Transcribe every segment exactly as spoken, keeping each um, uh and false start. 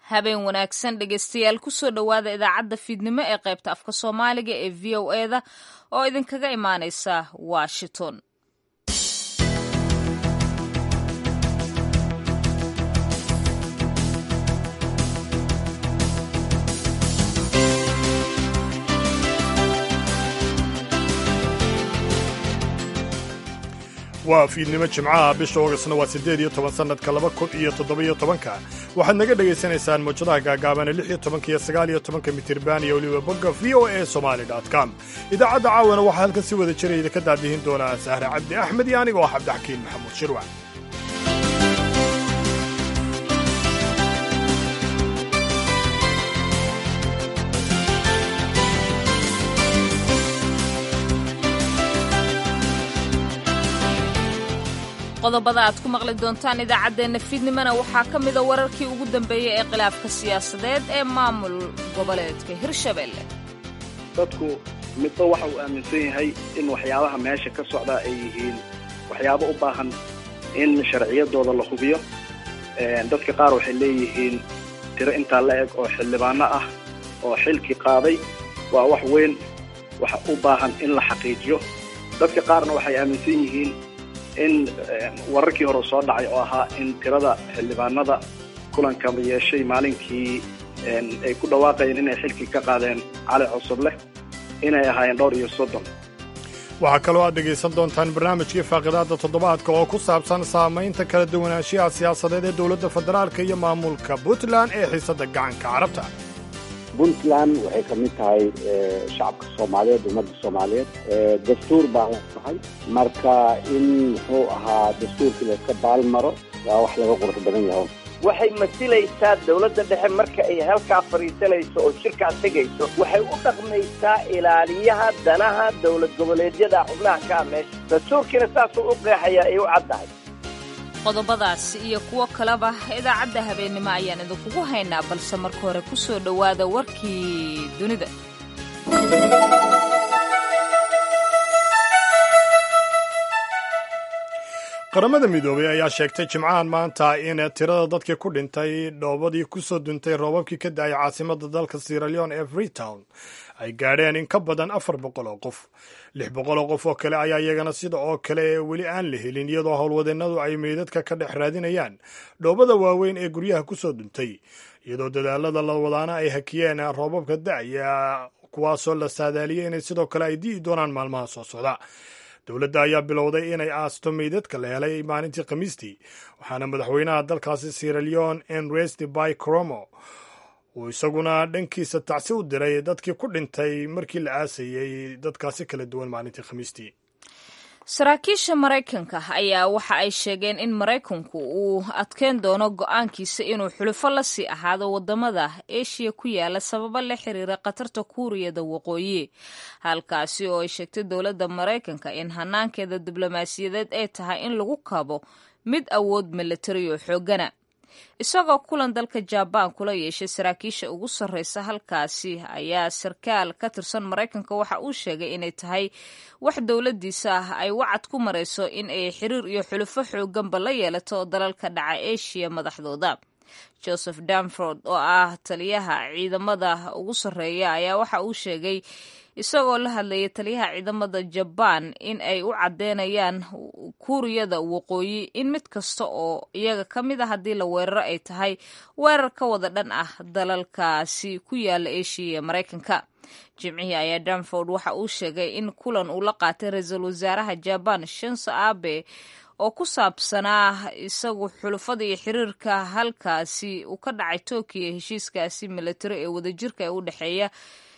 habeen wanaagsan dhegaystayaal kusoo dhowaada idaacadda fiidnimo ee qaybta afka soomaaliga ee v o eda oo idinkaga imaaneysa washington. waa fiidnimo jimcaha bisha ogasna waa siddeed iyo toban sannadka laba kun iyo toddoba-iyo tobanka waxaad naga dhegaysanaysaan mawjadaha gaagaabana lix iyo tobanka iyo sagaal iyo tobanka mitirban iyo weliba bogga v o a somali dot com idaacadda caawana waxaa halkan si wada jira idinka daadihin doonaa sahre cabdi axmed iyo aniga oo cabdixakiin maxamuud shirwac. qodobada aad ku maqli doontaan idaacaddeenna fiidnimona waxaa ka mida wararkii ugu dambeeyey ee khilaafka siyaasadeed ee maamul goboleedka hirshabelle. dadku midba waxa uu aaminsan yahay in waxyaabaha meesha ka socdaa ay yihiin waxyaabo u baahan in sharciyadooda la hubiyo. dadka qaar waxay leeyihiin tiro intaa la eg oo xildhibaano ah oo xilkii qaaday waa wax weyn waxa u baahan in la xaqiijiyo. dadka qaarna waxay aaminsan yihiin in wararkii hore soo dhacay oo ahaa in tirada xildhibaanada kulanka yeeshay maalinkii ay ku dhawaaqayeen inay xilkii ka qaadeen cali cusubleh inay ahaayeen dhowr iyo soddon. waxaa kaloo aad dhegaysan doontaan barnaamijkii faaqidaadda toddobaadka oo ku saabsan saamaynta kala duwanaanshiyaha siyaasadeed ee dowladda federaalka iyo maamulka puntland ee xiisadda gacanka carabta. puntland waxay ka mid tahay shacabka soomaaliyeed ummadda soomaaliyeed dastuur baa tahay marka in muxuu ahaa dastuurkii layska baalmaro waa wax laga qurux badan yaho. waxay masilaysaa dawladda dhexe marka ay halkaa fadhiisanayso oo shirkaa tegayso waxay u dhaqmaysaa ilaaliyaha danaha dowlad goboleedyada xubnaha ka ah meesha dastuurkiina saasuu u qeexayaa ay u caddahay. qodobadaas iyo kuwo kaleba idaacadda habeennimo ayaan idinkugu haynaa balse marka hore ku soo dhowaada warkii dunida. qaramada midoobay ayaa sheegtay jimcahan maanta in tirada dadkii ku dhintay dhoobadii ku soo duntay roobabkii ka da'ay caasimadda dalka Sierra Leone ee Freetown ay gaadheen in ka badan afar boqol oo qof. lix boqol oo qof oo kale ayaa iyagana sida oo kale weli aan la helin iyadoo howlwadeennadu ay meydadka ka dhex raadinayaan dhoobada waaweyn ee guryaha ku soo duntay iyadoo dadaalada la wadaana ay hakiyeen roobabka da'aya kuwaasoo la saadaaliyey inay sidoo kale ay di'i doonaan maalmaha soo socda. dowladda ayaa bilowday inay aasto meydadka la helay maalintii khamiistii waxaana madaxweynaha dalkaasi Sierra Leone Enrique Bai Koroma uu isaguna dhankiisa tacsi u diray dadkii ku dhintay markii la aasayey dadkaasi kala duwan maalintii khamiistii. saraakiisha maraykanka ayaa waxa ay sheegeen in maraykanku uu adkeyn doono go'aankiisa inuu xulufo la sii ahaado waddamada eeshiya ku yaala sababo la xiriira khatarta kuuriyada waqooyi halkaasi oo ay sheegtay dowladda maraykanka in hanaankeeda diblomaasiyadeed ay tahay in lagu kabo mid awood milatari oo xoogana. isagoo kulan dalka jabaan kula yeeshay saraakiisha ugu sarreysa halkaasi ayaa sarkaal ka tirsan maraykanka waxa uu sheegay inay tahay wax dowladdiisa ah ay wacad ku marayso in ay xiriir iyo xulufo xooganba la yeelato dalalka dhaca eeshiya madaxdooda. joseph danford oo ah taliyaha ciidamada ugu sarreeya ayaa waxa uu sheegay isagoo la hadlayay taliyaha ciidamada jabaan in ay u caddeynayaan kuuriyada waqooyi in mid kasta oo iyaga ka mid a haddii la weeraro ay tahay weerar ka wada dhan ah dalalkaasi ku yaala eeshiya ee maraykanka. jimcihii ayaa danford waxa uu sheegay in kulan uu la qaatay ra-iisul wasaaraha jabaan shinzo abe oo ku saabsanaa isagu xulufada iyo xiriirka halkaasi uu ka dhacay tookiyo heshiiskaasi milatari ee wadajirka ee u dhexeeya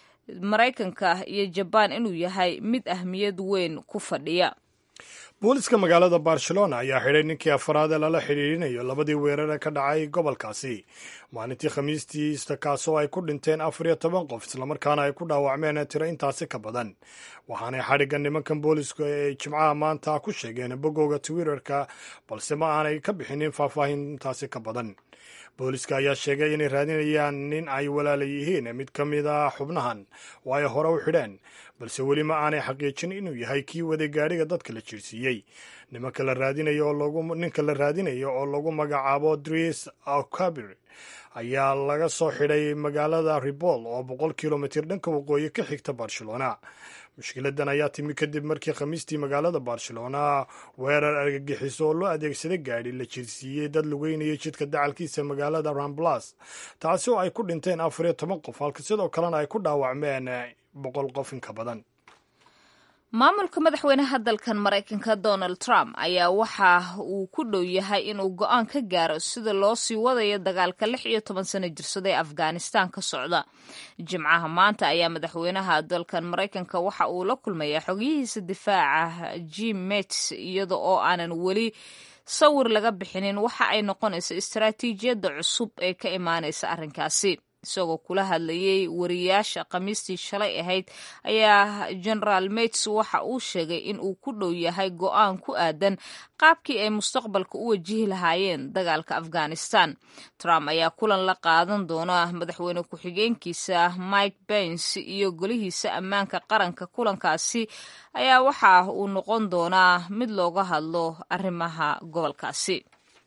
maraykanka iyo jabaan inuu yahay mid ahmiyad weyn ku fadhiya. booliska magaalada barcelona ayaa xidhay ninkii afaraad ee lala xidhiirinayo labadii weerar ee ka dhacay gobolkaasi maalintii khamiistii kaasoo ay ku dhinteen afar iyo toban qof islamarkaana ay ku dhaawacmeen tiro intaasi ka badan. waxaanay xadhigga nimankan booliska ee jimcaha maanta ku sheegeen bogooga twitterka balse ma aanay ka bixinin faahfaahintaasi ka badan. booliska ayaa sheegay inay raadinayaan nin ay walaala yihiin mid ka mid a xubnahan oo ay hore u xidheen balse weli ma aanay xaqiijin inuu yahay kii waday gaadhiga dadka la jiirsiiyey. nimanka la raadinayo oo lagu ninka la raadinayo oo lagu magacaabo Dries Aucabir ayaa laga soo xidhay magaalada Ripoll oo boqol kilomitir dhanka waqooyi ka xigta Barcelona. mushkiladan ayaa timi kadib markii khamiistii magaalada Barcelona weerar argagixiso oo loo adeegsaday gaadhi la jiirsiiyey dad lugeynayay jidka dacalkiisa magaalada Ramblas, taasi oo ay ku dhinteen afar iyo toban qof halka sidoo kalena ay ku dhaawacmeen boqol qof in ka badan. maamulka madaxweynaha dalkan Maraykanka Donald Trump ayaa waxa uu ku dhow yahay inuu go'aan ka gaaro sida loo sii wadayo dagaalka lix iyo toban sano jirsada ee Afghanistan ka socda. Jimcaha maanta ayaa madaxweynaha dalkan Maraykanka waxa uu la kulmayaa xogihiisa difaaca Jim Mattis iyada oo aanan weli sawir laga bixinin waxa ay noqonayso istaraatiijiyadda cusub ee ka imaanaysa arrinkaasi. isagoo kula hadlayay wariyaasha khamiistii shalay ahayd ayaa General Mattis waxa uu sheegay in uu ku dhow yahay go'aan ku aadan qaabkii ay mustaqbalka u wajihi lahaayeen dagaalka Afghanistan. Trump ayaa kulan la qaadan doona madaxweyne ku-xigeenkiisa Mike Pence iyo golihiisa ammaanka qaranka. kulankaasi ayaa waxa uu noqon doonaa mid looga hadlo arrimaha gobolkaasi.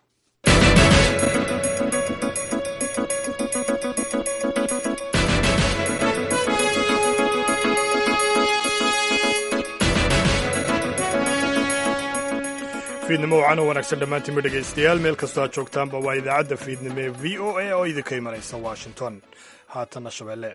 fiidnimo wacan oo wanaagsan dhammaantiinba dhegaystayaal meel kastoo aad joogtaanba waa idaacadda fiidnimo ee v o a oo idinka imanaysa washington. haatanna shabeelle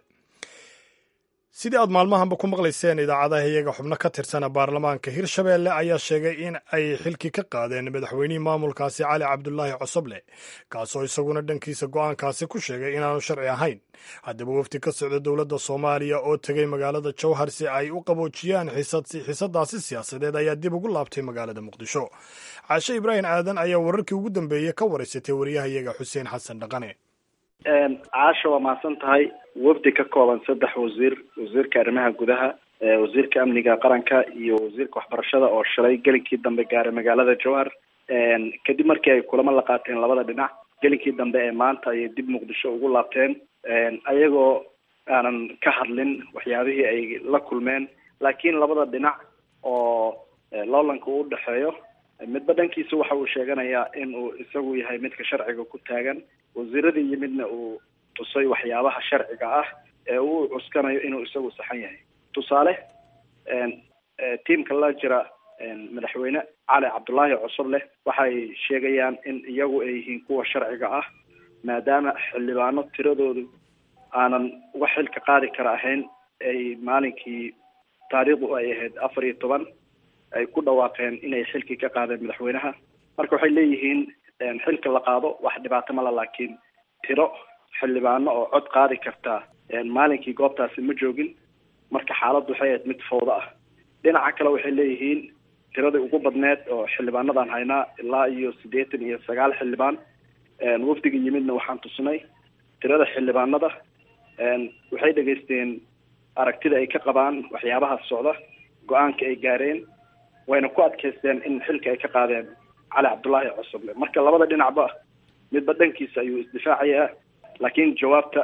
sidii aad maalmahanba ku maqlayseen idaacadaha iyaga xubno ka tirsana baarlamaanka hirshabeelle ayaa sheegay in ay xilki ka qaadeen madaxweynihii maamulkaasi cali cabdulaahi cosoble, kaasoo isaguna dhankiisa go'aankaasi ku sheegay inaanu sharci ahayn. haddaba wafdi ka socda dowladda soomaaliya oo tegay magaalada jowhar si ay u qaboojiyaan xiisadaasi siyaasadeed ayaa dib ugu laabtay magaalada muqdisho. caashe ibraahim aadan ayaa wararkii ugu dambeeyey ka waraysatay wariyaha iyaga xuseen xasan dhaqane. caasha waa mahadsan tahay. wafdi ka kooban saddex wasiir, wasiirka arrimaha gudaha, wasiirka amniga qaranka iyo wasiirka waxbarashada oo shalay gelinkii dambe gaaray magaalada jowhar. kadib markii ay kulamo la qaateen labada dhinac, gelinkii dambe ee maanta ayay dib muqdisho ugu laabteen ayagoo aanan ka hadlin waxyaabihii ay la kulmeen. laakiin labada dhinac oo loolanka u dhexeeyo, midba dhankiisa waxa uu sheeganayaa in uu isagu yahay midka sharciga ku taagan. wasiiradii yimidna uu tusay waxyaabaha sharciga ah ee uu cuskanayo inuu isagu saxan yahay. tusaale tiimka la jira madaxweyne cali cabdulaahi cosoble waxay sheegayaan in iyagu ay yihiin kuwa sharciga ah, maadaama xildhibaano tiradoodu aanan wax xilka qaadi kara ahayn ay maalinkii taariikhdu ay ahayd afar iyo toban ay ku dhawaaqeen inay xilkii ka qaadeen madaxweynaha. marka waxay leeyihiin xilka la qaado wax dhibaato mala, laakiin tiro xildhibaano oo cod qaadi kartaa maalinkii goobtaasi ma joogin. marka xaaladdu waxay ahayd mid fowda ah. dhinaca kale waxay leeyihiin tiradii ugu badneed oo xildhibaanadan haynaa ilaa iyo siddeetan iyo sagaal xildhibaan. wafdiga yimidna waxaan tusnay tirada xildhibaanada. waxay dhegaysteen aragtida ay ka qabaan waxyaabaha socda, go-aanka ay gaareen, wayna ku adkaysteen in xilka ay ka qaadeen cali cabdulaahi cosoble. marka labada dhinacba midba dhankiisa ayuu isdifaacayaa, laakiin jawaabta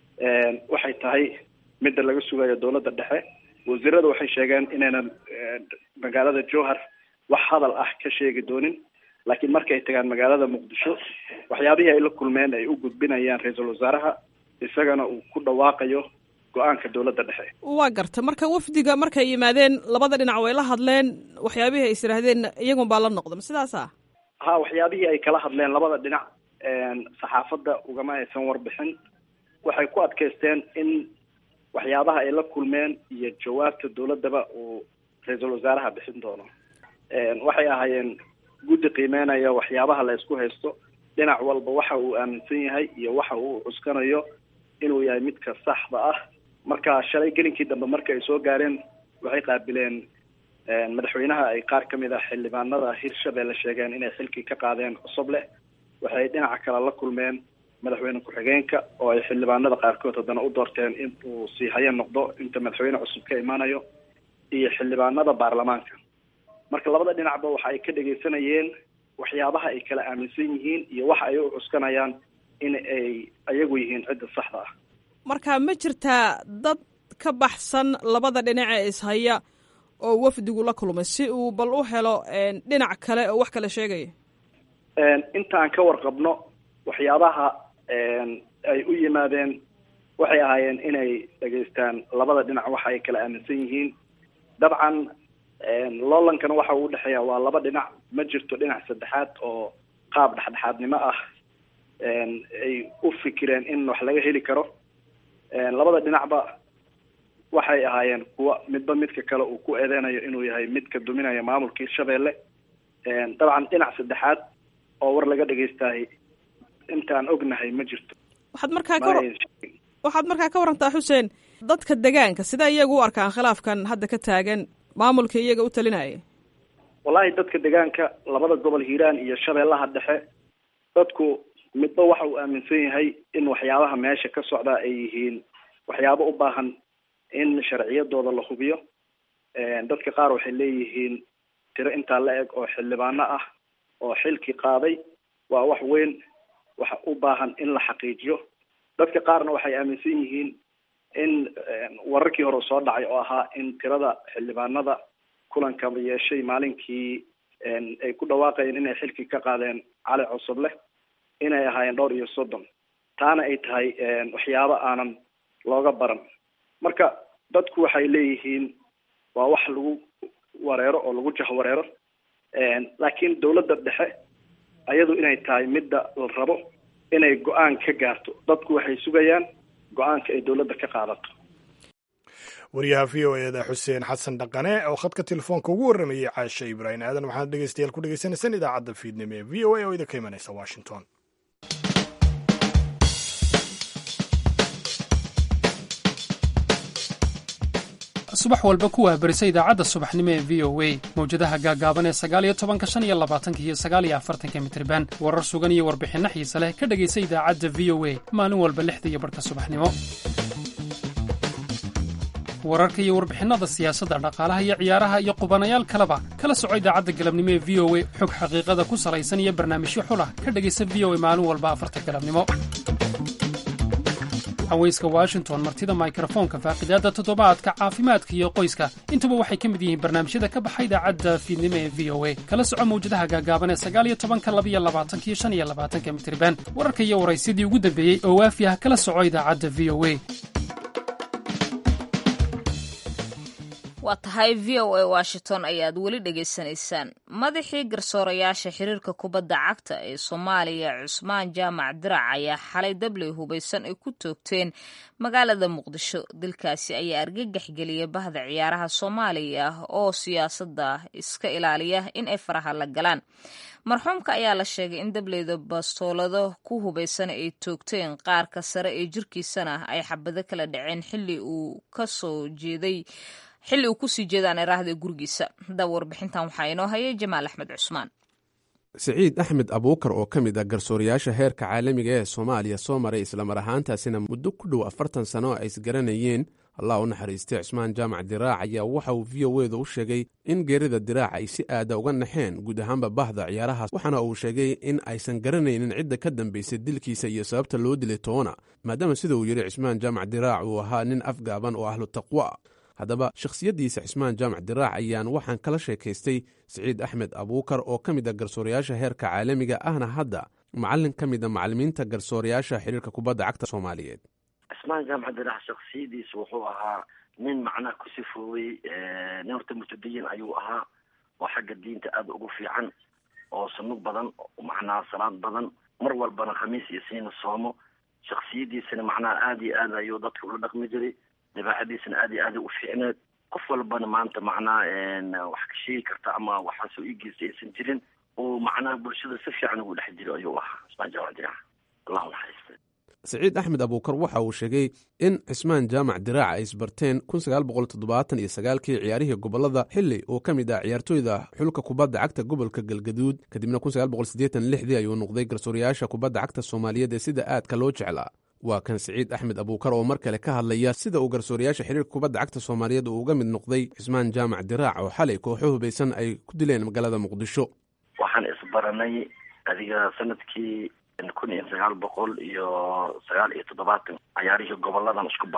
waxay tahay midda laga sugayo dowladda dhexe. wasiirada waxay sheegeen inaynan magaalada jowhar wax hadal ah ka sheegi doonin, laakiin markay tagaan magaalada muqdisho waxyaabihii ay la kulmeen ay u gudbinayaan ra-iisul wasaaraha, isagana uu ku dhawaaqayo go-aanka dowladda dhexe. waa garta marka wafdiga markay yimaadeen labada dhinac way la hadleen, waxyaabihii ay is yidhaahdeen iyagun baa la noqda ma sidaasa? ha waxyaabihii ay kala hadleen labada dhinac saxaafadda ugama aysan warbixin. waxay ku adkaysteen in waxyaabaha ay la kulmeen iyo jawaabta dowladdaba uu ra-iisul wasaaraha bixin doono. waxay ahaayeen guddi qiimeynaya waxyaabaha la isku haysto, dhinac walba waxa uu aaminsan yahay iyo waxa uu cuskanayo inuu yahay midka saxda ah. marka shalay gelinkii dambe marka ay soo gaareen waxay qaabileen madaxweynaha. ay qaar ka mid ah xildhibaanada hirshabeelle sheegeen inay xilkii ka qaadeen cosoble. waxay dhinaca kale la kulmeen madaxweyne ku-xigeenka oo ay xildhibaanada qaarkood haddana u doorteen in uu sii haye noqdo inta madaxweyne cusub ka imaanayo, iyo xildhibaanada baarlamaanka. marka labada dhinacba waxa ay ka dhegaysanayeen waxyaabaha ay kala aaminsan yihiin iyo waxa ay u cuskanayaan in ay ayagu yihiin cidda saxda ah. marka ma jirtaa dad ka baxsan labada dhinac ee ishaya oo wafdigu la kulmay si uu bal u helo dhinac kale oo wax kale sheegaya? intaan ka warqabno waxyaabaha ay u yimaadeen waxay ahaayeen inay dhegaystaan labada dhinac waxa ay kala aaminsan yihiin. dabcan loolankana waxa uu udhexeeya waa laba dhinac, ma jirto dhinac saddexaad oo qaab dhexdhexaadnimo ah ay u fikireen in wax laga heli karo. labada dhinacba waxay ahaayeen kuwa midba midka kale uu ku eedeynayo inuu yahay midka duminaya maamulka Hirshabelle. dabcan dhinac saddexaad oo war laga dhageystaay intaan ognahay ma jirto. waxaad markaa ka waxaad markaa ka warantaa Xuseen, dadka deegaanka sida iyagu u arkaan khilaafkan hadda ka taagan maamulka iyaga u talinaya? wallahi dadka deegaanka labada gobol Hiiraan iyo Shabeellaha Dhexe, dadku midba waxa uu aaminsan yahay in waxyaabaha meesha ka socda ay yihiin waxyaabo u baahan in sharciyadooda la hubiyo. dadka qaar waxay leeyihiin tiro intaa la eg oo xildhibaano ah oo xilkii qaaday waa wax weyn, waxa u baahan in la xaqiijiyo. dadka qaarna waxay aaminsan yihiin in wararkii hore soo dhacay oo ahaa in tirada xildhibaanada kulanka yeeshay maalinkii ay ku dhawaaqayeen inay xilkii ka qaadeen Cali Cosoble inay ahaayeen dhowr iyo soddon, taana ay tahay waxyaabo aanan looga baran. marka dadku waxay leeyihiin waa wax lagu wareero oo lagu jahwareero, laakiin dawladda dhexe ayadu inay tahay midda la rabo inay go-aan ka gaarto. dadku waxay sugayaan go-aanka ay dawladda ka qaadato. wariyaha v o eda xuseen xasan dhaqane oo khadka telefoonka ugu warramayay caashe ibraahim aadan. waxaad dhegeystayaal ku dhegeysanaysaan idaacadda fiidnimo ee v o a oo idinka imanaysa Washington. subax walba ku waabarisa idaacadda subaxnimo ee v o a mawjadaha gaagaaban ee sagaal iyo tobanka shan iyo labaatanka iyo sagaal iyo afartanka mitirban warar sugan iyo warbixinno xiise leh ka dhegaysa idaacadda v o a maalin walba lixda iyo barhka subaxnimo. wararka iyo warbixinnada siyaasadda, dhaqaalaha iyo ciyaaraha iyo qubanayaal kaleba kala soco idaacadda galabnimo ee v o a. xog xaqiiqada ku salaysan iyo barnaamijyo xulah ka dhegaysa v o a maalin walba afarta galabnimo. haweyska Washington, martida mikrofoonka, faaqidaada toddobaadka, caafimaadka iyo qoyska, intuba waxay ka mid yihiin barnaamijyada ka baxay idaacadda fiidnimo ee v o a. kala soco mawjadaha gaagaaban ee sagaal iyo tobanka, laba iyo labaatanka iyo shan iyo labaatanka mitirban. wararka iyo waraysidii ugu dambeeyey oo waafi ah kala soco idaacadda v o a. waa tahay v o a Washington ayaad weli dhegaysanaysaan. madaxii garsoorayaasha xiriirka kubadda cagta ee Soomaaliya Cusmaan Jaamac Dirac ayaa xalay dabley hubaysan ay ku toogteen magaalada Muqdisho. dilkaasi ayaa argagax geliyay bahda ciyaaraha Soomaaliya oo siyaasadda iska ilaaliya in ay faraha la galaan. marxuumka ayaa la sheegay in dableyda bastoolado ku hubaysan ay toogteen qaarka sare ee jirkiisana ay xabado kala dhaceen xilli uu ka soo jeeday xilli uu ku sii jeedaan iraahda gurigiisa. hadaba warbixintan waxaa inoo hayay Jamaal Axmed Cusmaan. siciid axmed abuukar oo ka mid ah garsoorayaasha heerka caalamiga ee Soomaaliya soo maray islamar ahaantaasina muddo ku dhow afartan sano ay isgaranayeen, allah u naxariistay Cusmaan Jaamac Diraac ayaa waxa uu v o eda u sheegay in geerida Diraac ay si aada uga naxeen guud ahaanba bahda ciyaarahaas, waxaana uu sheegay in aysan garanaynin cidda ka dambaysay dilkiisa iyo sababta loo dilay toona, maadaama sida uu yidhi Cusmaan Jaamac Diraac uu ahaa nin afgaaban oo ahlu taqwa. haddaba shakhsiyaddiisa Cusmaan Jaamac Diraac ayaan waxaan kala sheekaystay siciid axmed abuukar oo ka mid a garsoorayaasha heerka caalamiga ahna hadda macallin ka mid a macallimiinta garsoorayaasha xiriirka kubadda cagta Soomaaliyeed. Cusmaan Jaamac Diraac shakhsiyaddiisa wuxuu ahaa nin macnaha ku sifooway nin horta mutadayin ayuu ahaa oo xagga diinta aada ugu fiican oo sunnug badan macnaha salaad badan mar walbana khamiis iyo siina soomo. shakhsiyaddiisana macnaha aada iyo aad ayuu dadka ula dhaqmi jiray, dabeecadiisana aada iyo aada u fiicneed. qof walbana maanta macnaha wax ka sheegi karta ama waxaasoo iigiisa aysan jirin oo macnaha bulshada si fiican ugu dhex jiro ayuu ahaa Cusmaan Jaamac Diraac. allahu naxariista. siciid axmed abuukar waxa uu sheegay in Cusmaan Jaamac Diraac ay isbarteen kun sagaal boqol toddobaatan iyo sagaalkii ciyaarihii gobolada xilli uu ka mid ah ciyaartooyda xulka kubadda cagta gobolka Galgaduud, kadibna kun sagaal boqol siddeetan iyo lixdii ayuu noqday garsoorayaasha kubadda cagta Soomaaliyeed ee sida aadka loo jeclaa. waa kan siciid axmed abuukar oo mar kale ka hadlaya sida uu garsoorayaasha xiriirka kubadda cagta Soomaaliyeed uu uga mid noqday Cusmaan Jaamac Diraac oo xalay kooxo hubaysan ay ku dileen magaalada Muqdisho. waxaan isbaranay adiga sanadkii kun iyo sagaal boqol iyo sagaal iyo toddobaatan ciyaarihii goboladan isku baranay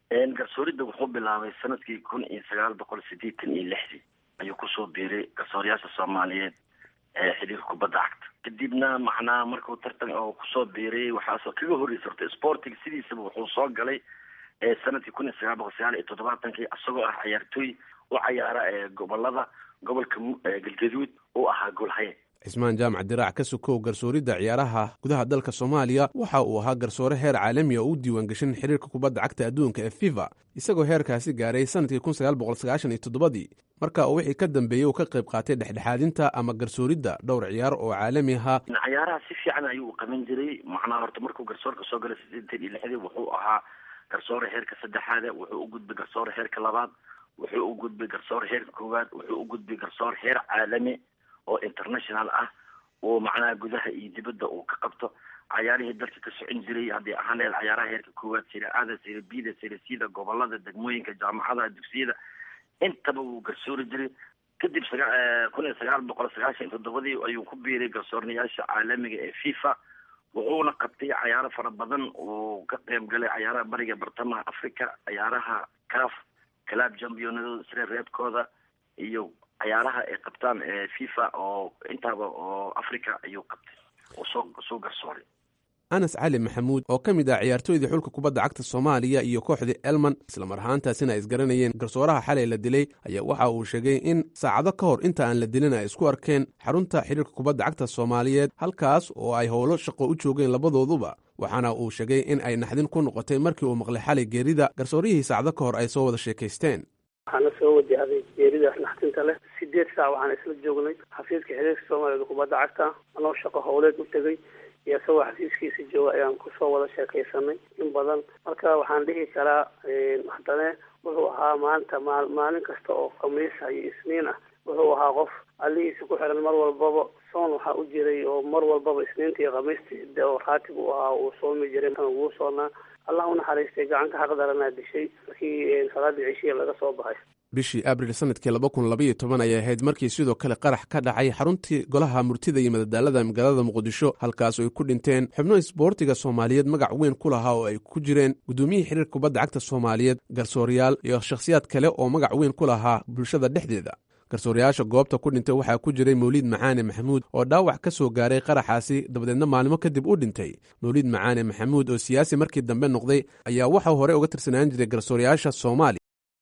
garsooridda wuxuu bilaabay sanadkii kun iyo sagaal boqol sideetan iyo lixdii ayuu kusoo biiray garsooriyaasha soomaaliyeed ee xiriirka kubadda cagta. kadibna macnaha markuu tartan oo kusoo biiray waxaasoo kaga horreysay horta sporting sidiisaba wuxuu soo galay sanadkii kun iyo sagaal boqol sagaal iyo toddobaatankii isagoo ah ciyaartooy u cayaara ee gobolada gobolka galgaduud uu ahaa goolhaye. cismaan jaamac diraac ka sokow garsooridda ciyaaraha gudaha dalka soomaaliya waxa uu ahaa garsoore heer caalami oo u diiwaan gashan xiriirka kubadda cagta adduunka ee fifa isagoo heerkaasi gaaray sanadkii kun sagaal boqol sagaashan iyo toddobadii marka uu wixii ka dambeeyey uu ka qayb qaatay dhexdhexaadinta ama garsooridda dhowr ciyaar oo caalami ahaa. ciyaaraha si fiican ayuu u qaban jiray macnaha horta markuu garsoorka soo galay sideetan iyo lixdii wuxuu ahaa garsoore heerka saddexaad, wuxuu u gudbay garsoore heerka labaad, wuxuu u gudbay garsoore heerka koowaad, wuxuu u gudbay garsoore heer caalami oo international ah oo macnaha gudaha iyo dibadda uu ka qabto cayaarihii dalka ka socon jiray haddii ahaaneed cayaaraha heerka koowaad, sire aada, sire bida, sire sida, gobolada, degmooyinka, jaamacadaha, dugsiyada intaba wuu garsoori jiray. kadib kun iyo sagaal boqol sagaashan iyo toddobadii ayuu ku biiray garsoornayaasha caalamiga ee fifa wuxuuna qabtay cayaaro fara badan uu ka qayb galay cayaaraha bariga bartamaha africa, cayaaraha caf club championada sire reebkooda iyo cayaaraha ay qabtaan ee fifa oo intaaba oo africa ayuu qabtay oo soo soo garsooray. anas cali maxamuud oo ka mid ah ciyaartooydii xulka kubadda cagta soomaaliya iyo kooxdii elman islamar ahaantaasina ay isgaranayeen garsooraha xalay la dilay ayaa waxa uu sheegay in saacado ka hor inta aan la dilin ay isku arkeen xarunta xiriirka kubadda cagta soomaaliyeed halkaas oo ay howlo shaqo u joogeen labadooduba waxaana uu sheegay in ay naxdin ku noqotay markii uu maqlay xalay geerida garsooriyihii saacado ka hor ay soo wada sheekaysteen. waxaana soo wajahday geeridaas naxdinta leh sideed saac waxaan isla joognay xafiiska xiriirka soomaaliyed kubadda cagta anoo shaqo howleed u tegay iyo isagoo xafiiskiisa jooga ayaan kusoo wada sheekaysanay in badan. marka waxaan dhihi karaa haddane wuxuu ahaa maanta maalin kasta oo khamiisa iyo isniin ah wuxuu ahaa qof allihiisa ku xiran mar walbaba soon waxaa u jiray oo mar walbaba isniinta iyo khamiistii oo raatib u ahaa uu soomi jiray ugu soonaa. allah unaxariistay gacanka xaqdaranaa dishay markii salaadii cishiya laga soo baxay bishii abril sanadkii laba kun labaiyo toban ayay ahayd markii sidoo kale qarax ka dhacay xaruntii golaha murtida iyo madadaalada magaalada muqdisho halkaas oo ay ku dhinteen xubno isboortiga soomaaliyeed magac weyn ku lahaa oo ay ku jireen gudoomiyihii xiriirka kubadda cagta soomaaliyeed, garsooriyaal iyo shakhsiyaad kale oo magac weyn ku lahaa bulshada dhexdeeda. garsoorayaasha goobta ku dhintay waxaa ku jiray mawliid macaane maxamuud oo dhaawac ka soo gaaray qaraxaasi dabadeedna maalmo kadib u dhintay. mawliid macaane maxamuud oo siyaasi markii dambe noqday ayaa waxau hore uga tirsanaan jiray garsoorayaasha soomaaliya.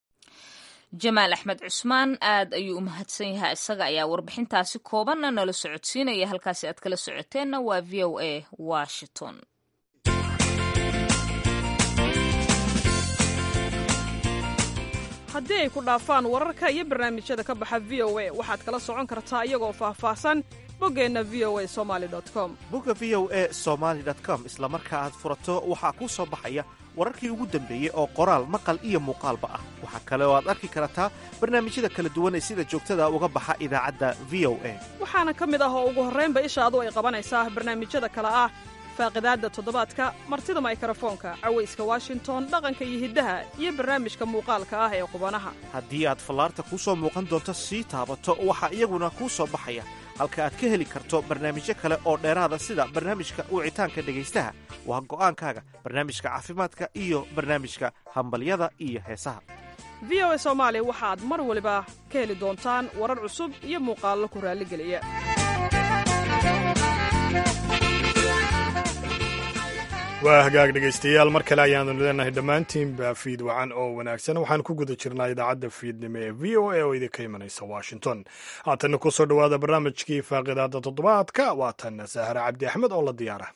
jamaal axmed cusmaan aad ayuu u mahadsan yahay isaga ayaa warbixintaasi koobanna nala socodsiinaya halkaasi aad kala socoteenna waa v o a washington. haddii ay ku dhaafaan wararka iyo barnaamijyada ka baxa v o a waxaad kala socon kartaa iyagoo faahfaahsan boggeenna v o a somaali com. bogga v o a somaali com isla marka aad furato waxaa kuu soo baxaya wararkii ugu dambeeyey oo qoraal maqal iyo muuqaalba ah. waxaa kale oo aad arki kartaa barnaamijyada kala duwan ee sida joogtada uga baxa idaacadda v o a. waxaana ka mid ah oo ugu horraynba ishaadu ay qabanaysaa barnaamijyada kale ah faaqidaadda toddobaadka, martida maykarafoonka, cawayska washington, dhaqanka iyo hiddaha iyo barnaamijka muuqaalka ah ee qubanaha. haddii aad fallaarta kuu soo muuqan doonto sii taabato waxaa iyaguna kuu soo baxaya halka aad ka heli karto barnaamijyo kale oo dheeraada sida barnaamijka wicitaanka dhegaystaha waa go'aankaaga, barnaamijka caafimaadka iyo barnaamijka hambalyada iyo heesaha. v o a soomaali waxaad mar waliba ka heli doontaan warar cusub iyo muuqaallo ku raalligeliya. waa hagaag dhegaystayaal mar kale ayaanu leenahay dhammaantiinba fiid wacan oo wanaagsan. waxaan ku guda jirnaa idaacadda fiidnimo ee v o a oo idinka imanaysa washington. haatanna ku soo dhowaada barnaamijkii faaqidaadda toddobaadka waatan sahare cabdi axmed oo la diyaara.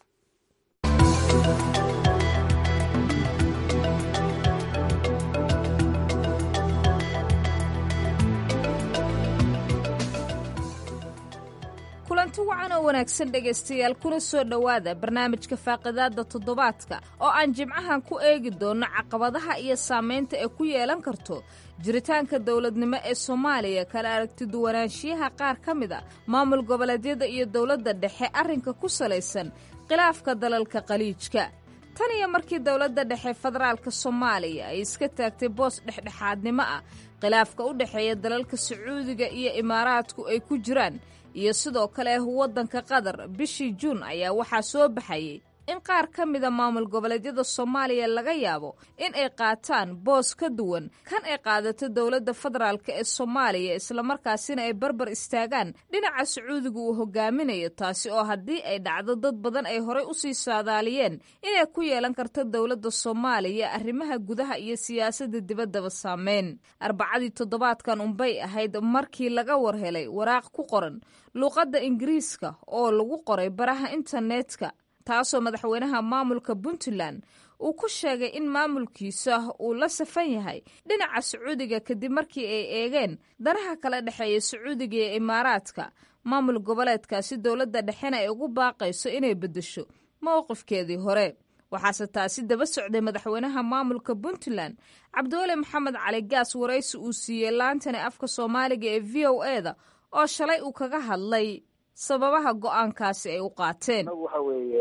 kulanti wacan oo wanaagsan dhegaystayaal kuna soo dhowaada barnaamijka faaqidaadda toddobaadka oo aan jimcahan ku eegi doonno caqabadaha iyo saamaynta ee ku yeelan karto jiritaanka dowladnimo ee soomaaliya kala aragtiduwanaanshiyaha qaar ka mid a maamul goboleedyada iyo dowladda dhexe arrinka ku salaysan khilaafka dalalka qaliijka. tan iyo markii dowladda dhexe federaalka soomaaliya ay iska taagtay boos dhexdhexaadnimo ah khilaafka u dhexeeya dalalka sacuudiga iyo imaaraadku ay ku jiraan iyo sidoo kale waddanka qatar bishii juun ayaa waxaa soo baxayay in qaar ka mida maamul goboleedyada soomaaliya laga yaabo in ay qaataan boos ka duwan kan ay qaadato dowladda federaalk ee soomaaliya islamarkaasina ay barbar istaagaan dhinaca sacuudiga uu hogaaminayo taasi oo haddii ay dhacdo dad badan ay horey usii saadaaliyeen inay ku yeelan karto dowladda soomaaliya arrimaha gudaha iyo siyaasadda dibaddaba saameyn arbacadii toddobaadkan unbay ahayd markii laga war helay waraaq ku qoran luuqadda ingiriiska oo lagu qoray baraha internetka taasoo madaxweynaha maamulka puntland uu ku sheegay in maamulkiisa uu la safan yahay dhinaca sacuudiga kadib markii ay eegeen danaha kala dhexeeya sacuudiga iyo imaaraadka maamul goboleedkaasi dowladda dhexena ay ugu baaqayso inay beddesho mowqifkeedii hore waxaase taasi daba socday madaxweynaha maamulka puntland cabdiweli maxamed cali gaas waraysi uu siiyey laantani afka soomaaliga ee v o e da oo shalay uu kaga hadlay sababaha go-aankaasi ay u qaateen waxa weeye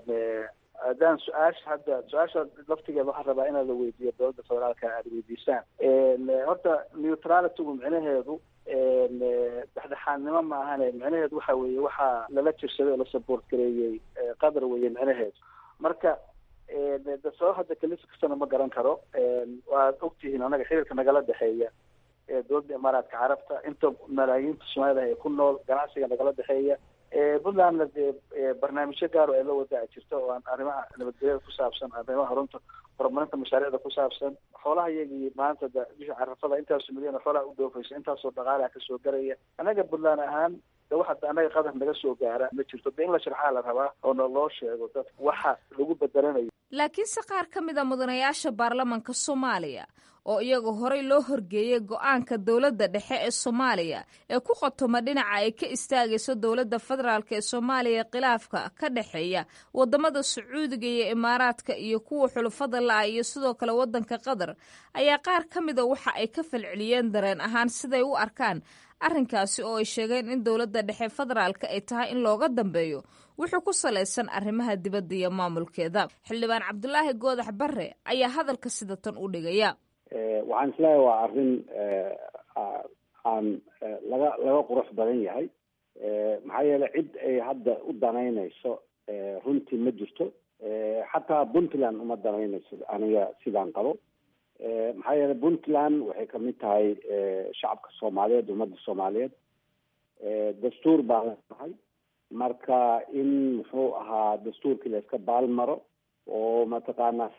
haddaan su-aasha hadda su-aasha laftigeeda waxaan rabaa inaad la weydiiyo dowladda federaalka aada weydiisaan horta neutralitygu micnaheedu dhexdhexaadnimo ma ahane micnaheedu waxa weeye waxaa lala jirsaday oo la support gareeyey qadar weeye micnaheedu marka de sabab hadda kalisi kastana ma garan karo waad ogtihiin anaga xiriirka nagala dhexeeya dowladda imaaraadka carabta inta malaayiinta soomaalida ay ku nool ganacsiga nagala dhexeeya puntlandna dee barnaamijyo gaar oo ay la wadaa jirto oo aan arrimaha nabadgelyada ku saabsan arrimaha horunta horumarinta mashaariicda ku saabsan xoolaha iyagii maanta da bisha carafada intaasoo milyan xoolaha u dhoofaysa intaasoo dhaqaalaha kasoo garaya anaga puntland ahaan de waxa anaga qadar naga soo gaara ma jirto de in la sharxaa la rabaa oo na loo sheego dadka waxa lagu bedelanayo laakiinse qaar ka mid a mudanayaasha baarlamanka soomaaliya oo iyaga horey loo horgeeyey go-aanka dowladda dhexe ee soomaaliya ee ku qotoma dhinaca ay ka istaagayso dowladda federaalk ee soomaaliya khilaafka ka dhexeeya wadamada sacuudiga iyo imaaraadka iyo kuwa xulufada la-a iyo sidoo kale wadanka qatar ayaa qaar ka mida waxa ay ka falceliyeen dareen ahaan siday u arkaan arrinkaasi oo ay sheegeen in dowladda dhexe federaalka ay tahay in looga dambeeyo wuxuu ku salaysan arrimaha dibadda iyo maamulkeeda xildhibaan cabdulaahi goodax barre ayaa hadalka sidatan u dhigaya waxaan isleeyahay waa arrin aan laga laga qurux badan yahay maxaa yeelay cid ay hadda u danaynayso runtii ma jirto xataa puntland uma danaynayso aniga sidaan qabo maxaa yeelay puntland waxay kamid tahay shacabka soomaaliyeed ummadda soomaaliyeed dastuur baa leedahay marka in muxuu ahaa dastuurkii la iska baalmaro oo mataqaanaa